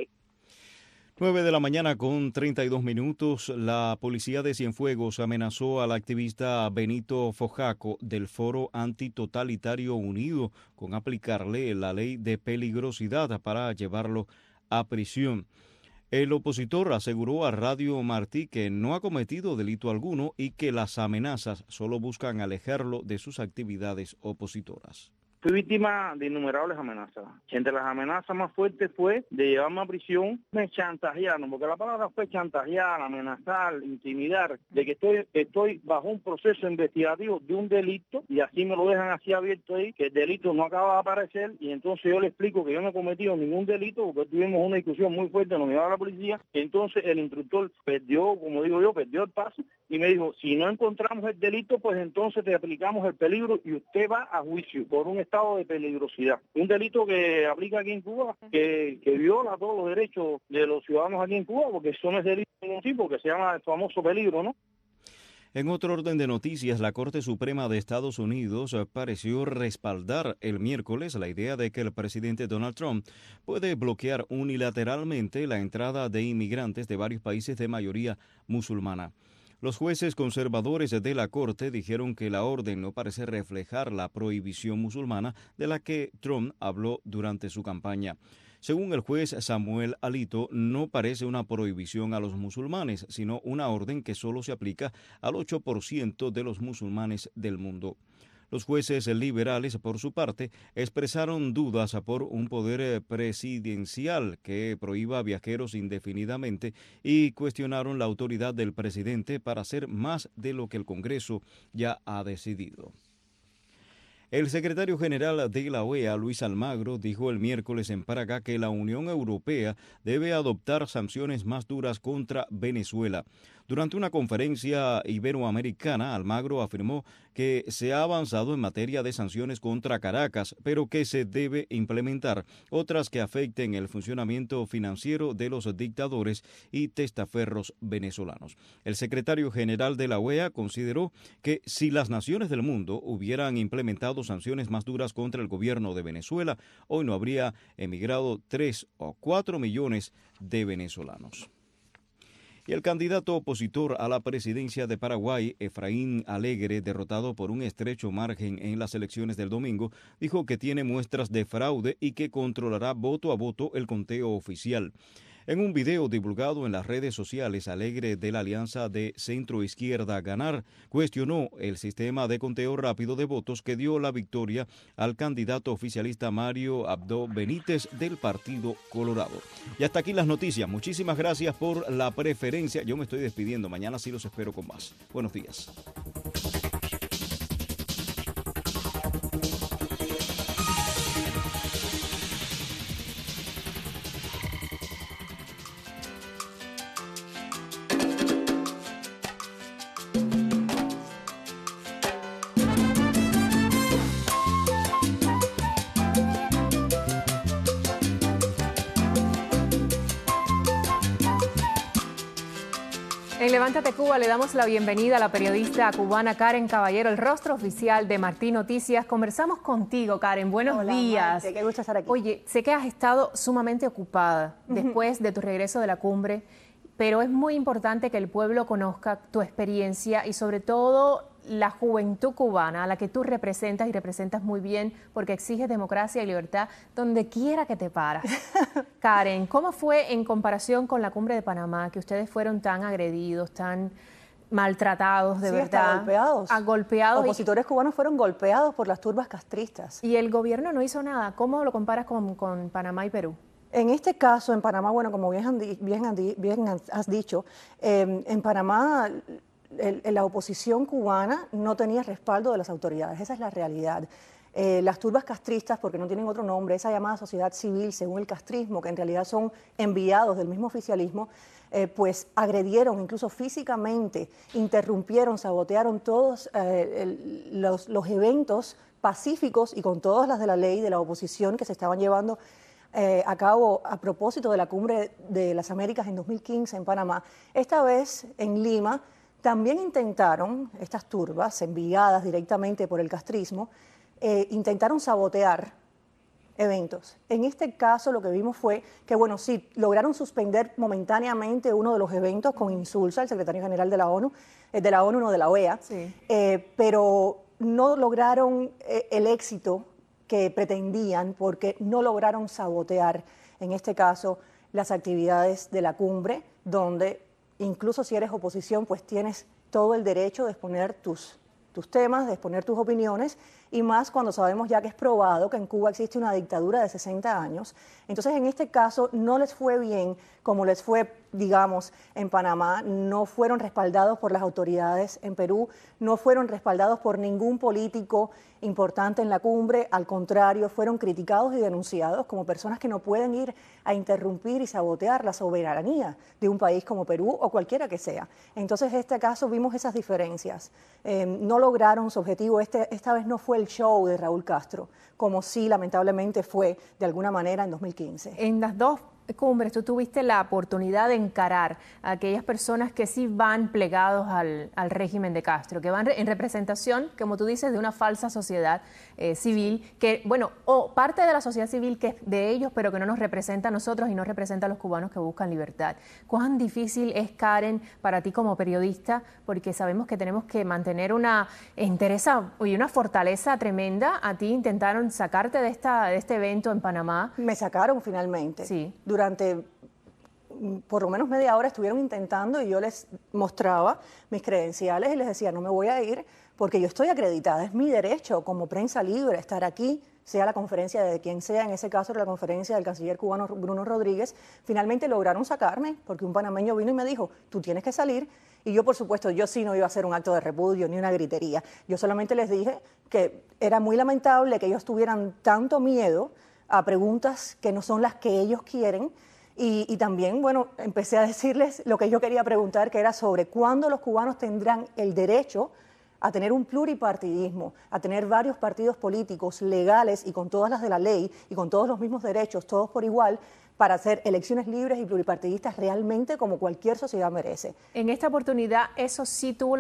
9 de la mañana con 32 minutos, la policía de Cienfuegos amenazó al activista Benito Fojaco del Foro Antitotalitario Unido con aplicarle la ley de peligrosidad para llevarlo a prisión. El opositor aseguró a Radio Martí que no ha cometido delito alguno y que las amenazas solo buscan alejarlo de sus actividades opositoras. Fui víctima de innumerables amenazas. Entre las amenazas más fuertes fue de llevarme a prisión, me chantajearon, porque la palabra fue chantajear, amenazar, intimidar, de que estoy bajo un proceso investigativo de un delito, y así me lo dejan así abierto ahí, que el delito no acaba de aparecer, y entonces yo le explico que yo no he cometido ningún delito, porque tuvimos una discusión muy fuerte, nos llevaba la policía, entonces el instructor perdió, como digo yo, perdió el paso, y me dijo, si no encontramos el delito, pues entonces te aplicamos el peligro y usted va a juicio por un estado de peligrosidad. Un delito que aplica aquí en Cuba, que viola todos los derechos de los ciudadanos aquí en Cuba, porque eso no es delito de ningún tipo, que se llama el famoso peligro, ¿no? En otro orden de noticias, la Corte Suprema de Estados Unidos pareció respaldar el miércoles la idea de que el presidente Donald Trump puede bloquear unilateralmente la entrada de inmigrantes de varios países de mayoría musulmana. Los jueces conservadores de la Corte dijeron que la orden no parece reflejar la prohibición musulmana de la que Trump habló durante su campaña. Según el juez Samuel Alito, no parece una prohibición a los musulmanes, sino una orden que solo se aplica al 8% de los musulmanes del mundo. Los jueces liberales, por su parte, expresaron dudas por un poder presidencial que prohíba a viajeros indefinidamente y cuestionaron la autoridad del presidente para hacer más de lo que el Congreso ya ha decidido. El secretario general de la OEA, Luis Almagro, dijo el miércoles en Praga que la Unión Europea debe adoptar sanciones más duras contra Venezuela. Durante una conferencia iberoamericana, Almagro afirmó que se ha avanzado en materia de sanciones contra Caracas, pero que se debe implementar otras que afecten el funcionamiento financiero de los dictadores y testaferros venezolanos. El secretario general de la OEA consideró que si las naciones del mundo hubieran implementado sanciones más duras contra el gobierno de Venezuela, hoy no habría emigrado 3 o 4 millones de venezolanos. Y el candidato opositor a la presidencia de Paraguay, Efraín Alegre, derrotado por un estrecho margen en las elecciones del domingo, dijo que tiene muestras de fraude y que controlará voto a voto el conteo oficial. En un video divulgado en las redes sociales, Alegre, de la Alianza de Centro Izquierda Ganar, cuestionó el sistema de conteo rápido de votos que dio la victoria al candidato oficialista Mario Abdo Benítez del Partido Colorado. Y hasta aquí las noticias. Muchísimas gracias por la preferencia. Yo me estoy despidiendo. Mañana sí los espero con más. Buenos días. En Levántate Cuba le damos la bienvenida a la periodista cubana Karen Caballero, el rostro oficial de Martí Noticias. Conversamos contigo, Karen. Buenos días. Qué gusto estar aquí. Oye, sé que has estado sumamente ocupada después de tu regreso de la cumbre, pero es muy importante que el pueblo conozca tu experiencia y sobre todo la juventud cubana a la que tú representas y representas muy bien porque exiges democracia y libertad donde quiera que te paras. Karen, ¿cómo fue en comparación con la cumbre de Panamá, que ustedes fueron tan agredidos, tan maltratados, de verdad? Golpeados. Opositores cubanos fueron golpeados por las turbas castristas. Y el gobierno no hizo nada. ¿Cómo lo comparas con Panamá y Perú? En este caso, en Panamá, bueno, como bien has dicho, en Panamá la oposición cubana no tenía respaldo de las autoridades, esa es la realidad. Las turbas castristas, porque no tienen otro nombre, esa llamada sociedad civil, según el castrismo, que en realidad son enviados del mismo oficialismo, pues agredieron incluso físicamente, interrumpieron, sabotearon todos los eventos pacíficos y con todas las de la ley de la oposición que se estaban llevando a cabo a propósito de la Cumbre de las Américas en 2015 en Panamá. Esta vez en Lima también intentaron, estas turbas enviadas directamente por el castrismo, intentaron sabotear eventos. En este caso lo que vimos fue que, bueno, sí, lograron suspender momentáneamente uno de los eventos con Insulza, el secretario general de la ONU, no de la OEA, sí. Pero no lograron el éxito que pretendían porque no lograron sabotear, en este caso, las actividades de la cumbre, donde incluso si eres oposición, pues tienes todo el derecho de exponer tus temas, de exponer tus opiniones, y más cuando sabemos ya que es probado que en Cuba existe una dictadura de 60 años. Entonces, en este caso, no les fue bien como les fue, digamos, en Panamá. No fueron respaldados por las autoridades en Perú, no fueron respaldados por ningún político importante en la cumbre. Al contrario, fueron criticados y denunciados como personas que no pueden ir a interrumpir y sabotear la soberanía de un país como Perú o cualquiera que sea. Entonces, en este caso vimos esas diferencias. No lograron su objetivo. Esta vez no fue el show de Raúl Castro, como sí lamentablemente fue de alguna manera en 2015. En las dos cumbres tú tuviste la oportunidad de encarar a aquellas personas que sí van plegados al régimen de Castro, que van en representación, como tú dices, de una falsa sociedad civil, que, bueno, o parte de la sociedad civil que es de ellos, pero que no nos representa a nosotros y no representa a los cubanos que buscan libertad. ¿Cuán difícil es, Karen, para ti como periodista? Porque sabemos que tenemos que mantener una entereza y una fortaleza tremenda. A ti intentaron sacarte de este evento en Panamá. Me sacaron finalmente. Sí. Durante por lo menos media hora estuvieron intentando y yo les mostraba mis credenciales y les decía, no me voy a ir porque yo estoy acreditada, es mi derecho como prensa libre estar aquí, sea la conferencia de quien sea, en ese caso era la conferencia del canciller cubano Bruno Rodríguez. Finalmente lograron sacarme porque un panameño vino y me dijo, tú tienes que salir. Y yo, por supuesto, yo sí no iba a hacer un acto de repudio ni una gritería. Yo solamente les dije que era muy lamentable que ellos tuvieran tanto miedo a preguntas que no son las que ellos quieren. Y también, bueno, empecé a decirles lo que yo quería preguntar, que era sobre cuándo los cubanos tendrán el derecho a tener un pluripartidismo, a tener varios partidos políticos legales y con todas las de la ley y con todos los mismos derechos, todos por igual, para hacer elecciones libres y pluripartidistas realmente como cualquier sociedad merece. En esta oportunidad, eso sí tuvo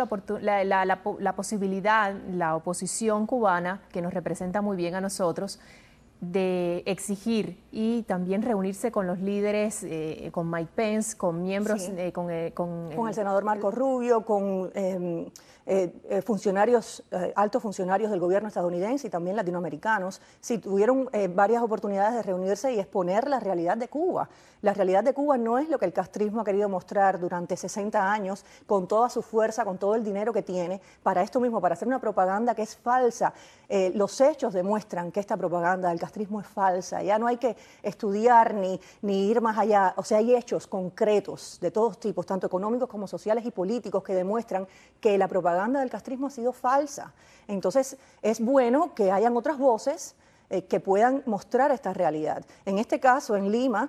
la posibilidad, la oposición cubana, que nos representa muy bien a nosotros, de exigir y también reunirse con los líderes, con Mike Pence, con miembros, sí. con el senador Marco Rubio, con funcionarios, altos funcionarios del gobierno estadounidense y también latinoamericanos. Sí, tuvieron varias oportunidades de reunirse y exponer la realidad de Cuba. La realidad de Cuba no es lo que el castrismo ha querido mostrar durante 60 años con toda su fuerza, con todo el dinero que tiene, para esto mismo, para hacer una propaganda que es falsa. Los hechos demuestran que esta propaganda del castrismo es falsa. Ya no hay que estudiar ni ir más allá. O sea, hay hechos concretos de todos tipos, tanto económicos como sociales y políticos, que demuestran que la propaganda del castrismo ha sido falsa. Entonces, es bueno que hayan otras voces que puedan mostrar esta realidad. En este caso, en Lima,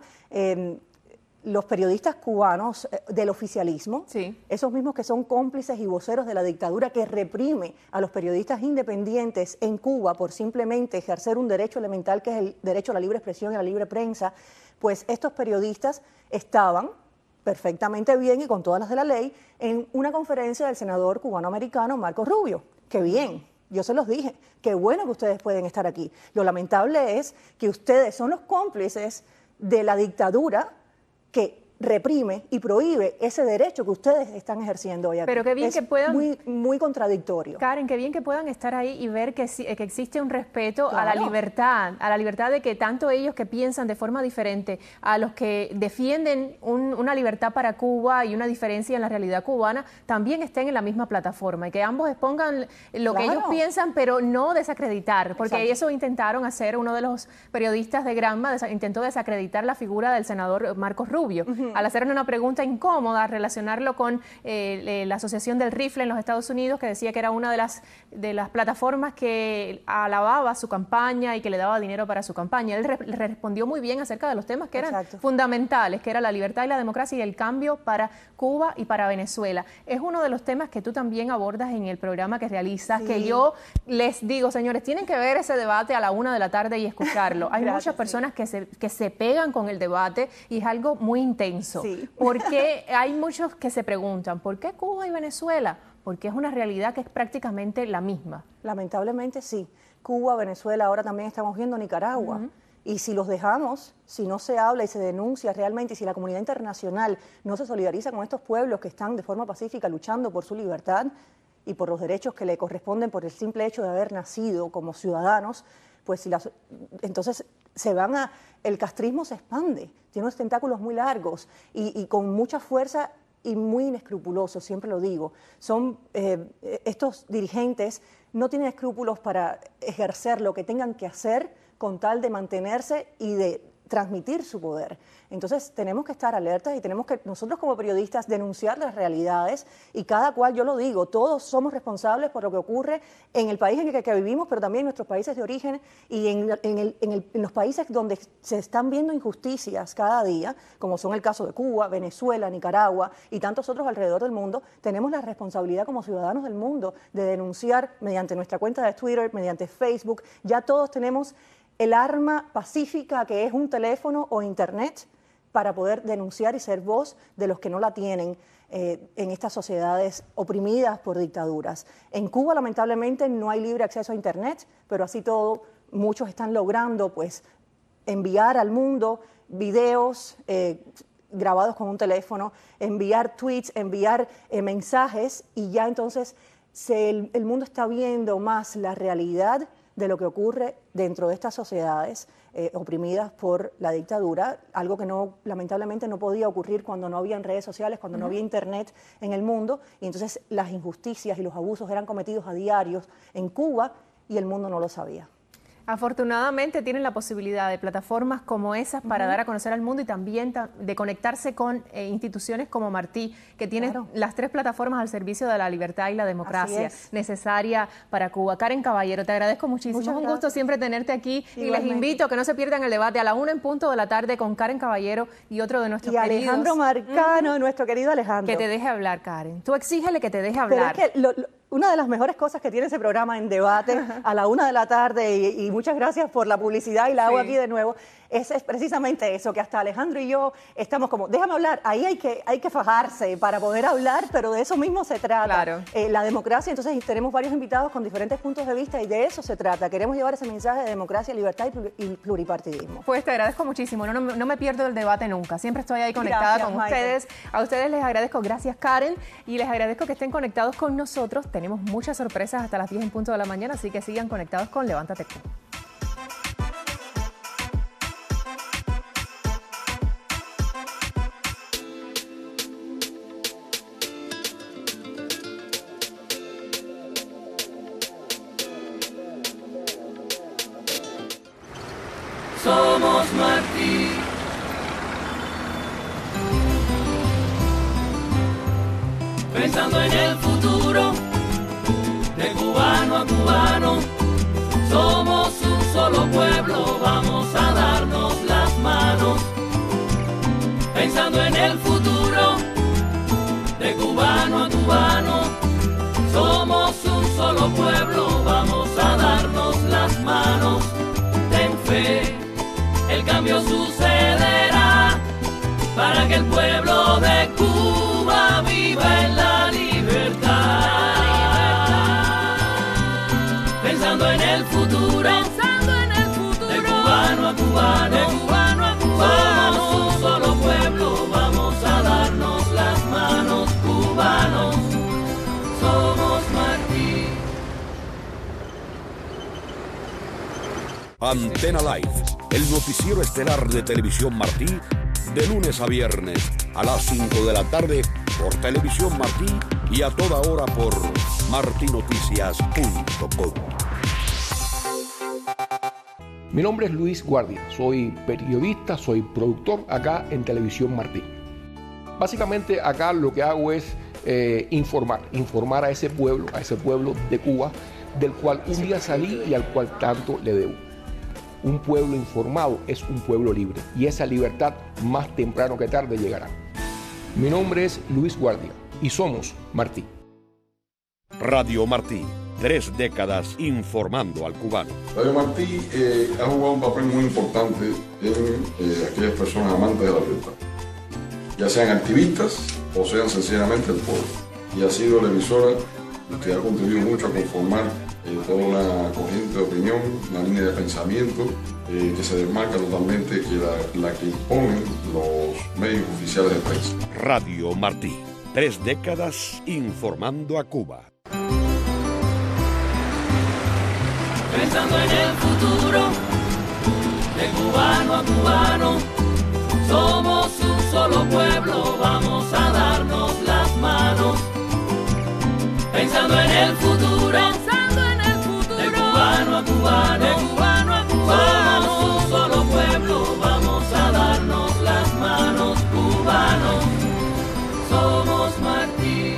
los periodistas cubanos del oficialismo, sí, esos mismos que son cómplices y voceros de la dictadura que reprime a los periodistas independientes en Cuba por simplemente ejercer un derecho elemental que es el derecho a la libre expresión y a la libre prensa, pues estos periodistas estaban perfectamente bien y con todas las de la ley en una conferencia del senador cubano-americano Marco Rubio. ¡Qué bien! Yo se los dije, qué bueno que ustedes pueden estar aquí. Lo lamentable es que ustedes son los cómplices de la dictadura que reprime y prohíbe ese derecho que ustedes están ejerciendo hoy aquí. Pero qué bien es que puedan, muy contradictorio. Karen, qué bien que puedan estar ahí y ver que existe un respeto Claro. a la libertad de que tanto ellos que piensan de forma diferente, a los que defienden una libertad para Cuba y una diferencia en la realidad cubana, también estén en la misma plataforma y que ambos expongan lo que ellos piensan, pero no desacreditar, porque Exacto. eso intentaron hacer. Uno de los periodistas de Granma intentó desacreditar la figura del senador Marcos Rubio, al hacerle una pregunta incómoda, relacionarlo con la Asociación del Rifle en los Estados Unidos, que decía que era una de las plataformas que alababa su campaña y que le daba dinero para su campaña. Él respondió muy bien acerca de los temas que eran fundamentales, que era la libertad y la democracia y el cambio para Cuba y para Venezuela. Es uno de los temas que tú también abordas en el programa que realizas, que yo les digo, señores, tienen que ver ese debate a la 1 de la tarde y escucharlo. Hay muchas personas que se pegan con el debate y es algo muy intenso. Porque hay muchos que se preguntan, ¿por qué Cuba y Venezuela? Porque es una realidad que es prácticamente la misma. Lamentablemente sí. Cuba, Venezuela, ahora también estamos viendo Nicaragua. Y si los dejamos, si no se habla y se denuncia realmente, y si la comunidad internacional no se solidariza con estos pueblos que están de forma pacífica luchando por su libertad y por los derechos que le corresponden por el simple hecho de haber nacido como ciudadanos, pues entonces el castrismo se expande, tiene unos tentáculos muy largos y con mucha fuerza y muy inescrupulosos, siempre lo digo. Estos dirigentes no tienen escrúpulos para ejercer lo que tengan que hacer con tal de mantenerse y de transmitir su poder. Entonces tenemos que estar alertas y tenemos que nosotros como periodistas denunciar las realidades y cada cual, yo lo digo, todos somos responsables por lo que ocurre en el país en el que vivimos, pero también en nuestros países de origen y en los países donde se están viendo injusticias cada día, como son el caso de Cuba, Venezuela, Nicaragua y tantos otros alrededor del mundo. Tenemos la responsabilidad como ciudadanos del mundo de denunciar mediante nuestra cuenta de Twitter, mediante Facebook. Ya todos tenemos el arma pacífica que es un teléfono o internet para poder denunciar y ser voz de los que no la tienen en estas sociedades oprimidas por dictaduras. En Cuba, lamentablemente, no hay libre acceso a internet, pero así todo, muchos están logrando pues enviar al mundo videos grabados con un teléfono, enviar tweets, enviar mensajes, y ya entonces el mundo está viendo más la realidad de lo que ocurre dentro de estas sociedades oprimidas por la dictadura, algo que lamentablemente no podía ocurrir cuando no había redes sociales, cuando no había internet en el mundo, y entonces las injusticias y los abusos eran cometidos a diario en Cuba y el mundo no lo sabía. Afortunadamente tienen la posibilidad de plataformas como esas para dar a conocer al mundo y también de conectarse con instituciones como Martí, que tiene las 3 plataformas al servicio de la libertad y la democracia necesaria para Cuba. Karen Caballero, te agradezco muchísimo. Es un gusto siempre tenerte aquí y les invito a que no se pierdan el debate a la 1 en punto de la tarde con Karen Caballero y otro de nuestros queridos. Y Alejandro Marcano, nuestro querido Alejandro. Que te deje hablar, Karen. Tú exígele que te deje hablar. Pero es que una de las mejores cosas que tiene ese programa en debate a la 1 de la tarde, y muchas gracias por la publicidad y la hago aquí de nuevo, es precisamente eso, que hasta Alejandro y yo estamos como, déjame hablar, ahí hay que fajarse para poder hablar, pero de eso mismo se trata. Claro. La democracia, entonces tenemos varios invitados con diferentes puntos de vista y de eso se trata. Queremos llevar ese mensaje de democracia, libertad y pluripartidismo. Pues te agradezco muchísimo, no me pierdo el debate nunca, siempre estoy ahí conectada. Gracias, con Michael. ustedes. A ustedes les agradezco, gracias Karen, y les agradezco que estén conectados con nosotros. Tenemos muchas sorpresas hasta las 10 en punto de la mañana, así que sigan conectados con Levántate Cuba. Somos Martí. Pensando en el futuro, de cubano a cubano, somos un solo pueblo, vamos a darnos las manos. Pensando en el futuro, de cubano a cubano, somos un solo pueblo, vamos a darnos las manos. Ten fe, el cambio sucederá para que el pueblo de Cuba viva en la libertad. Pensando en el futuro, de cubano a cubano, somos un solo pueblo, vamos a darnos las manos, cubanos, somos Martí. Antena Live, el noticiero estelar de Televisión Martí, de lunes a viernes a las 5 de la tarde por Televisión Martí y a toda hora por martinoticias.com. Mi nombre es Luis Guardia, soy periodista, soy productor acá en Televisión Martí. Básicamente acá lo que hago es informar a ese pueblo de Cuba, del cual un día salí y al cual tanto le debo. Un pueblo informado es un pueblo libre y esa libertad más temprano que tarde llegará. Mi nombre es Luis Guardia y somos Martí. Radio Martí, 3 décadas informando al cubano. Radio Martí ha jugado un papel muy importante en aquellas personas amantes de la libertad, ya sean activistas o sean sencillamente el pueblo. Y ha sido la emisora que ha contribuido mucho a conformar toda una corriente de opinión, una línea de pensamiento que se desmarca totalmente que la que imponen los medios oficiales del país. Radio Martí, 3 décadas informando a Cuba. Pensando en el futuro, de cubano a cubano, somos un solo pueblo, vamos a darnos las manos. Pensando en el futuro, de cubano a cubano, somos un solo pueblo, vamos a darnos las manos, cubanos, somos Martí.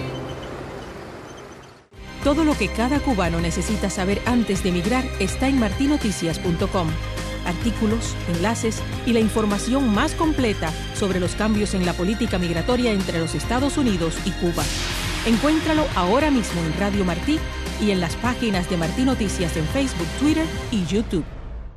Todo lo que cada cubano necesita saber antes de emigrar está en martinoticias.com. Artículos, enlaces y la información más completa sobre los cambios en la política migratoria entre los Estados Unidos y Cuba. Encuéntralo ahora mismo en Radio Martí y en las páginas de Martí Noticias en Facebook, Twitter y YouTube.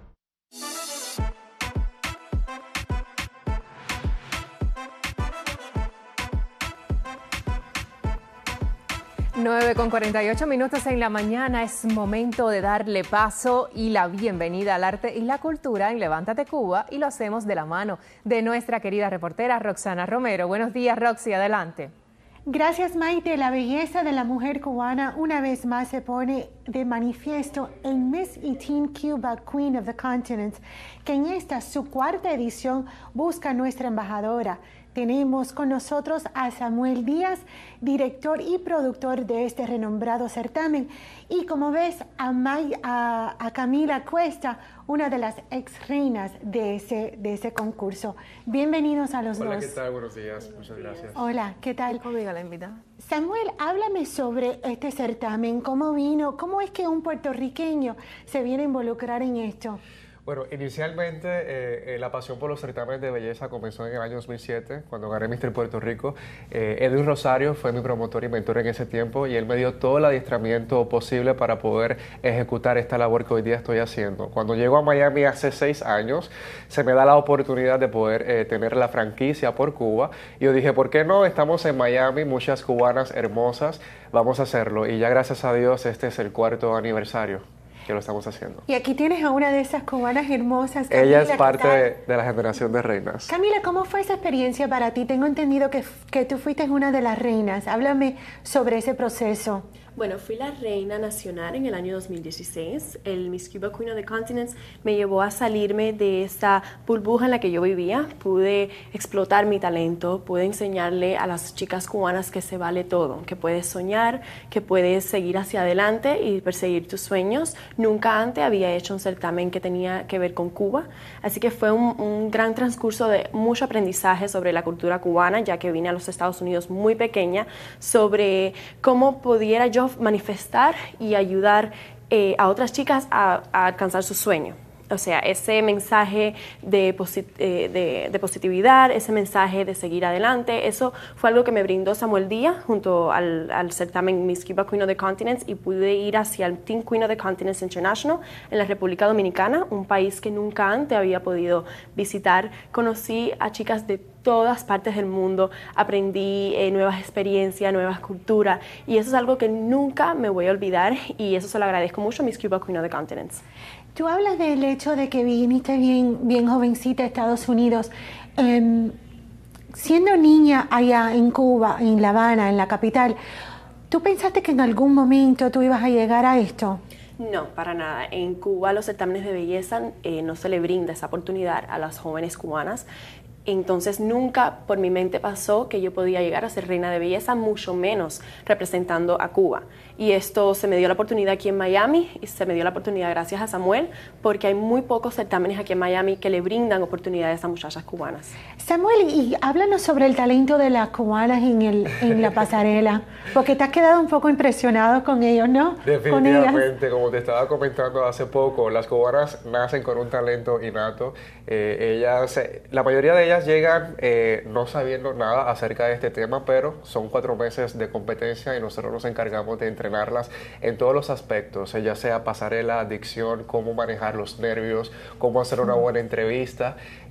Con 48 minutos en la mañana es momento de darle paso y la bienvenida al arte y la cultura en Levántate Cuba, y lo hacemos de la mano de nuestra querida reportera Roxana Romero. Buenos días, Roxy, adelante. Gracias, Maite. La belleza de la mujer cubana una vez más se pone de manifiesto en Miss Teen Cuba Queen of the Continents, que en esta su cuarta edición busca nuestra embajadora. Tenemos con nosotros a Samuel Díaz, director y productor de este renombrado certamen, y como ves a Camila Cuesta, una de las ex reinas de ese concurso. Bienvenidos a los dos. Hola, ¿qué tal? Buenos días, muchas gracias. Hola, ¿qué tal? Conmigo la invitada. Samuel, háblame sobre este certamen, cómo vino, cómo es que un puertorriqueño se viene a involucrar en esto. Bueno, inicialmente la pasión por los certámenes de belleza comenzó en el año 2007, cuando gané Mr. Puerto Rico. Edwin Rosario fue mi promotor y mentor en ese tiempo y él me dio todo el adiestramiento posible para poder ejecutar esta labor que hoy día estoy haciendo. Cuando llego a Miami hace 6 años, se me da la oportunidad de poder tener la franquicia por Cuba. Y yo dije, ¿por qué no? Estamos en Miami, muchas cubanas hermosas, vamos a hacerlo. Y ya gracias a Dios este es el 4º aniversario que lo estamos haciendo. Y aquí tienes a una de esas cubanas hermosas, Camila. Ella es parte de la generación de reinas. Camila, ¿cómo fue esa experiencia para ti? Tengo entendido que tú fuiste una de las reinas. Háblame sobre ese proceso. Bueno, fui la reina nacional en el año 2016. El Miss Cuba Queen of the Continents me llevó a salirme de esta burbuja en la que yo vivía. Pude explotar mi talento, pude enseñarle a las chicas cubanas que se vale todo, que puedes soñar, que puedes seguir hacia adelante y perseguir tus sueños. Nunca antes había hecho un certamen que tenía que ver con Cuba, así que fue un gran transcurso de mucho aprendizaje sobre la cultura cubana, ya que vine a los Estados Unidos muy pequeña, sobre cómo pudiera yo manifestar y ayudar a otras chicas a alcanzar su sueño. O sea, ese mensaje de positividad, ese mensaje de seguir adelante, eso fue algo que me brindó Samuel Díaz junto al certamen Miss Cuba Queen of the Continents, y pude ir hacia el Team Queen of the Continents International en la República Dominicana, un país que nunca antes había podido visitar. Conocí a chicas de todas partes del mundo, aprendí nuevas experiencias, nuevas culturas, y eso es algo que nunca me voy a olvidar, y eso se lo agradezco mucho a Miss Cuba Queen of the Continents. Tú hablas del hecho de que viniste bien jovencita a Estados Unidos. Siendo niña allá en Cuba, en La Habana, en la capital, ¿tú pensaste que en algún momento tú ibas a llegar a esto? No, para nada. En Cuba los certámenes de belleza no se le brinda esa oportunidad a las jóvenes cubanas. Entonces nunca por mi mente pasó que yo podía llegar a ser reina de belleza, mucho menos representando a Cuba. Y esto se me dio la oportunidad aquí en Miami, y se me dio la oportunidad gracias a Samuel, porque hay muy pocos certámenes aquí en Miami que le brindan oportunidades a muchachas cubanas. Samuel, y háblanos sobre el talento de las cubanas en la pasarela, porque te has quedado un poco impresionado con ellos, ¿no? Definitivamente, como te estaba comentando hace poco, las cubanas nacen con un talento innato. La mayoría de ellas llegan no sabiendo nada acerca de este tema, pero son 4 meses de competencia y nosotros nos encargamos de entrenarlas en todos los aspectos, ya sea pasarela, dicción, cómo manejar los nervios, cómo hacer una buena entrevista,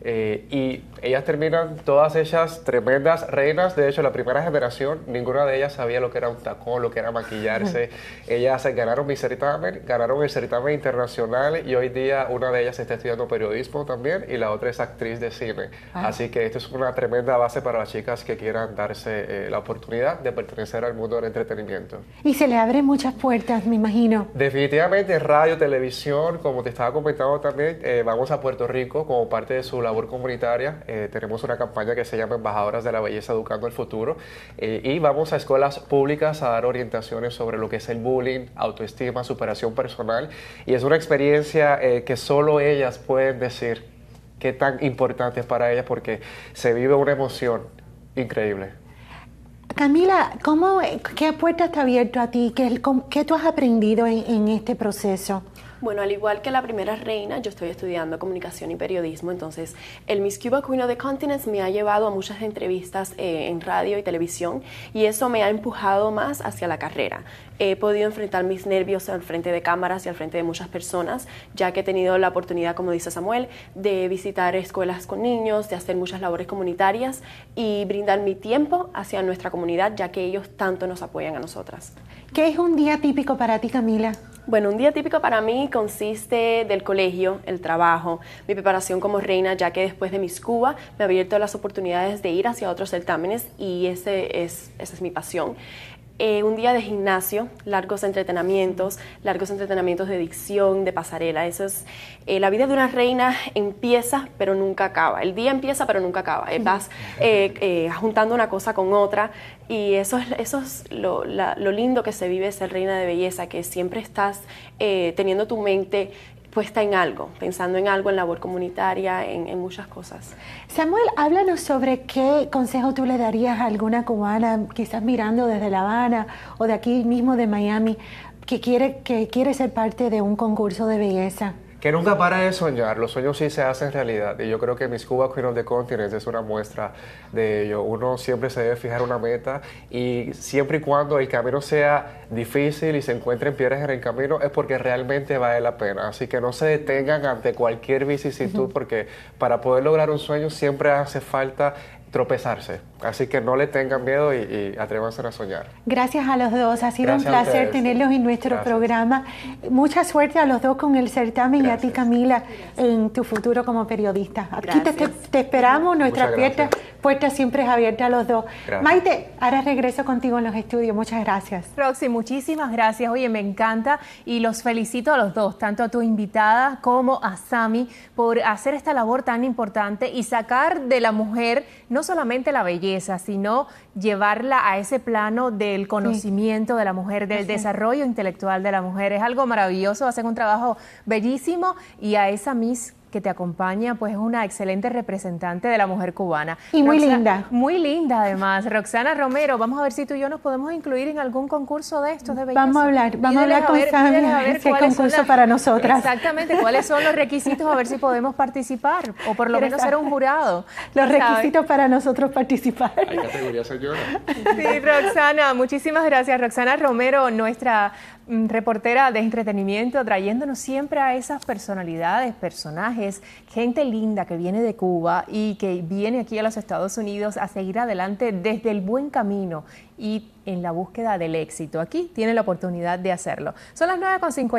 y ellas terminan todas ellas tremendas reinas. De hecho, la primera generación, ninguna de ellas sabía lo que era un tacón, lo que era maquillarse. Ellas ganaron mi certamen, ganaron el certamen internacional, y hoy día una de ellas está estudiando periodismo también y la otra es actriz de cine. Así que esto es una tremenda base para las chicas que quieran darse la oportunidad de pertenecer al mundo del entretenimiento. Y se le abren muchas puertas, me imagino. Definitivamente, radio, televisión, como te estaba comentando también, vamos a Puerto Rico como parte de su labor comunitaria. Tenemos una campaña que se llama Embajadoras de la Belleza Educando el Futuro, y vamos a escuelas públicas a dar orientaciones sobre lo que es el bullying, autoestima, superación personal, y es una experiencia que solo ellas pueden decir qué tan importante es para ellas, porque se vive una emoción increíble. Camila, ¿qué puertas te ha abierto a ti? ¿Qué tú has aprendido en este proceso? Bueno, al igual que la primera reina, yo estoy estudiando comunicación y periodismo, entonces el Miss Cuba Queen of the Continents me ha llevado a muchas entrevistas en radio y televisión, y eso me ha empujado más hacia la carrera. He podido enfrentar mis nervios al frente de cámaras y al frente de muchas personas, ya que he tenido la oportunidad, como dice Samuel, de visitar escuelas con niños, de hacer muchas labores comunitarias y brindar mi tiempo hacia nuestra comunidad, ya que ellos tanto nos apoyan a nosotras. ¿Qué es un día típico para ti, Camila? Bueno, un día típico para mí consiste del colegio, el trabajo, mi preparación como reina, ya que después de Miss Cuba me ha abierto las oportunidades de ir hacia otros certámenes, y esa es mi pasión. Un día de gimnasio, largos entrenamientos de dicción, de pasarela. Eso es, la vida de una reina empieza pero nunca acaba. El día empieza pero nunca acaba. Vas juntando una cosa con otra, y eso es lo lindo que se vive ser reina de belleza, que siempre estás teniendo tu mente puesta en algo, pensando en algo, en labor comunitaria, en muchas cosas. Samuel, háblanos sobre qué consejo tú le darías a alguna cubana, quizás mirando desde La Habana o de aquí mismo de Miami, que quiere ser parte de un concurso de belleza. que nunca pare de soñar. Los sueños sí se hacen realidad y yo creo que Miss Cuba Queen of the Continents es una muestra de ello. Uno siempre se debe fijar una meta y siempre y cuando el camino sea difícil y se encuentren piedras en el camino es porque realmente vale la pena. Así que no se detengan ante cualquier vicisitud porque para poder lograr un sueño siempre hace falta tropezarse. Así que no le tengan miedo y atrévanse a soñar. Gracias a los dos. Ha sido Gracias un placer tenerlos en nuestro programa. Mucha suerte a los dos con el certamen y a ti, Camila, en tu futuro como periodista. Aquí te esperamos. Nuestra puerta siempre es abierta a los dos. Gracias. Maite, ahora regreso contigo en los estudios. Muchas gracias. Roxy, muchísimas gracias. Oye, me encanta y los felicito a los dos, tanto a tu invitada como a Sami, por hacer esta labor tan importante y sacar de la mujer no solamente la belleza, sino llevarla a ese plano del conocimiento de la mujer, del desarrollo intelectual de la mujer. Es algo maravilloso, hacen un trabajo bellísimo y a esa Miss que te acompaña, pues es una excelente representante de la mujer cubana. Y muy linda. Muy linda además. Roxana Romero, vamos a ver si tú y yo nos podemos incluir en algún concurso de estos de belleza. Vamos a hablar con Sami a ver si hay concurso para nosotras. Exactamente, cuáles son los requisitos, a ver si podemos participar o por lo menos ser un jurado. Los requisitos para nosotros participar. Hay categoría, señora. Sí, Roxana, muchísimas gracias. Roxana Romero, nuestra reportera de entretenimiento, trayéndonos siempre a esas personalidades, personajes, gente linda que viene de Cuba y que viene aquí a los Estados Unidos a seguir adelante desde el buen camino y en la búsqueda del éxito. Aquí tiene la oportunidad de hacerlo. Son las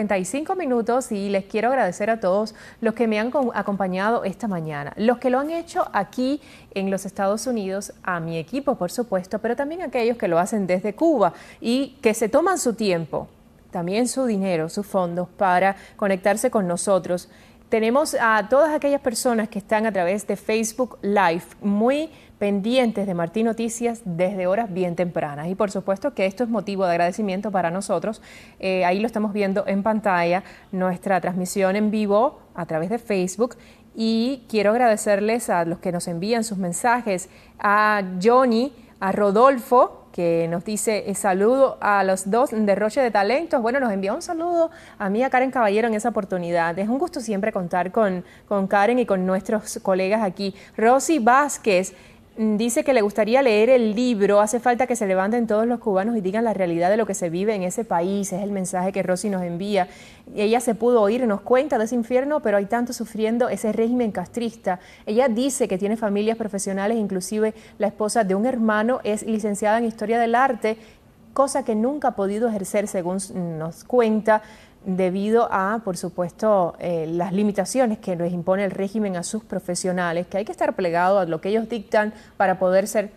9:55 y les quiero agradecer a todos los que me han acompañado esta mañana, los que lo han hecho aquí en los Estados Unidos, a mi equipo por supuesto, pero también aquellos que lo hacen desde Cuba y que se toman su tiempo, también su dinero, sus fondos para conectarse con nosotros. Tenemos a todas aquellas personas que están a través de Facebook Live muy pendientes de Martí Noticias desde horas bien tempranas y por supuesto que esto es motivo de agradecimiento para nosotros. Ahí lo estamos viendo en pantalla, nuestra transmisión en vivo a través de Facebook, y quiero agradecerles a los que nos envían sus mensajes, a Johnny, a Rodolfo, que nos dice saludo a los dos de Roche de Talentos. Bueno, nos envía un saludo a mí, a Karen Caballero, en esa oportunidad. Es un gusto siempre contar con Karen y con nuestros colegas aquí. Rosy Vázquez dice que le gustaría leer el libro Hace falta que se levanten todos los cubanos y digan la realidad de lo que se vive en ese país. Es el mensaje que Rosy nos envía. Ella se pudo oír, nos cuenta de ese infierno, pero hay tanto sufriendo ese régimen castrista. Ella dice que tiene familias profesionales, inclusive la esposa de un hermano es licenciada en Historia del Arte, cosa que nunca ha podido ejercer, según nos cuenta, debido a, por supuesto, las limitaciones que les impone el régimen a sus profesionales, que hay que estar plegado a lo que ellos dictan para poder ser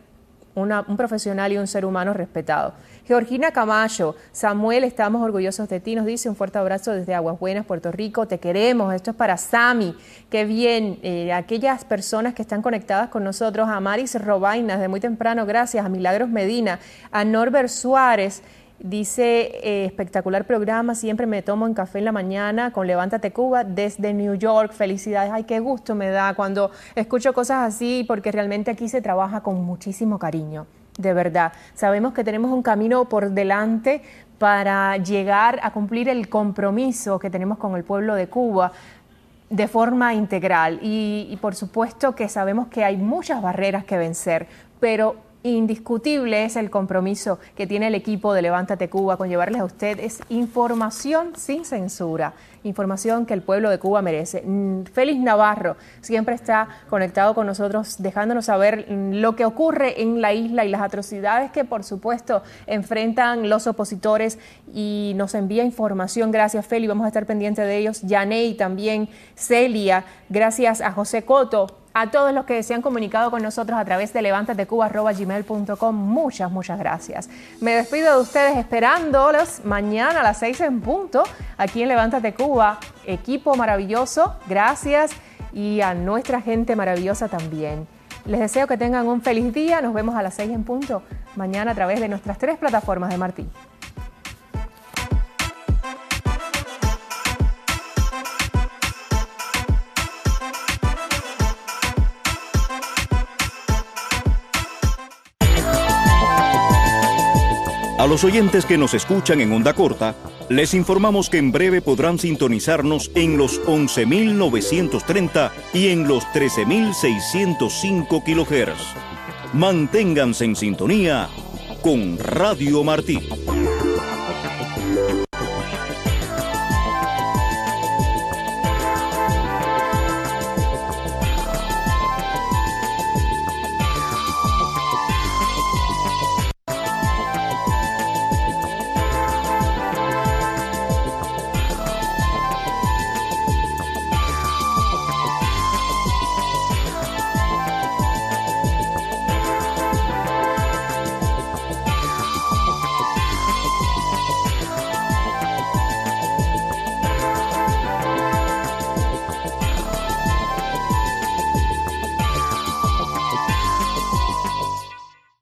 un profesional y un ser humano respetado. Georgina Camacho, Samuel, estamos orgullosos de ti, nos dice un fuerte abrazo desde Aguas Buenas, Puerto Rico, te queremos. Esto es para Sami, qué bien, aquellas personas que están conectadas con nosotros, a Maris Robainas de muy temprano, gracias, a Milagros Medina, a Norbert Suárez. Dice, espectacular programa, siempre me tomo un café en la mañana con Levántate Cuba desde New York, felicidades. Ay, qué gusto me da cuando escucho cosas así, porque realmente aquí se trabaja con muchísimo cariño, de verdad. Sabemos que tenemos un camino por delante para llegar a cumplir el compromiso que tenemos con el pueblo de Cuba de forma integral y por supuesto que sabemos que hay muchas barreras que vencer, pero indiscutible es el compromiso que tiene el equipo de Levántate Cuba con llevarles a ustedes información sin censura, información que el pueblo de Cuba merece. Félix Navarro siempre está conectado con nosotros, dejándonos saber lo que ocurre en la isla y las atrocidades que por supuesto enfrentan los opositores, y nos envía información. Gracias, Félix, vamos a estar pendientes de ellos. Yaney también, Celia, gracias a José Coto, a todos los que se han comunicado con nosotros a través de levantatecuba@gmail.com, muchas gracias. Me despido de ustedes esperándolos mañana a las 6 en punto, aquí en Levántate Cuba. Equipo maravilloso, gracias, y a nuestra gente maravillosa también. Les deseo que tengan un feliz día, nos vemos a las 6 en punto mañana a través de nuestras 3 plataformas de Martí. A los oyentes que nos escuchan en onda corta, Les informamos que en breve podrán sintonizarnos en los 11.930 y en los 13.605 kHz. Manténganse en sintonía con Radio Martí.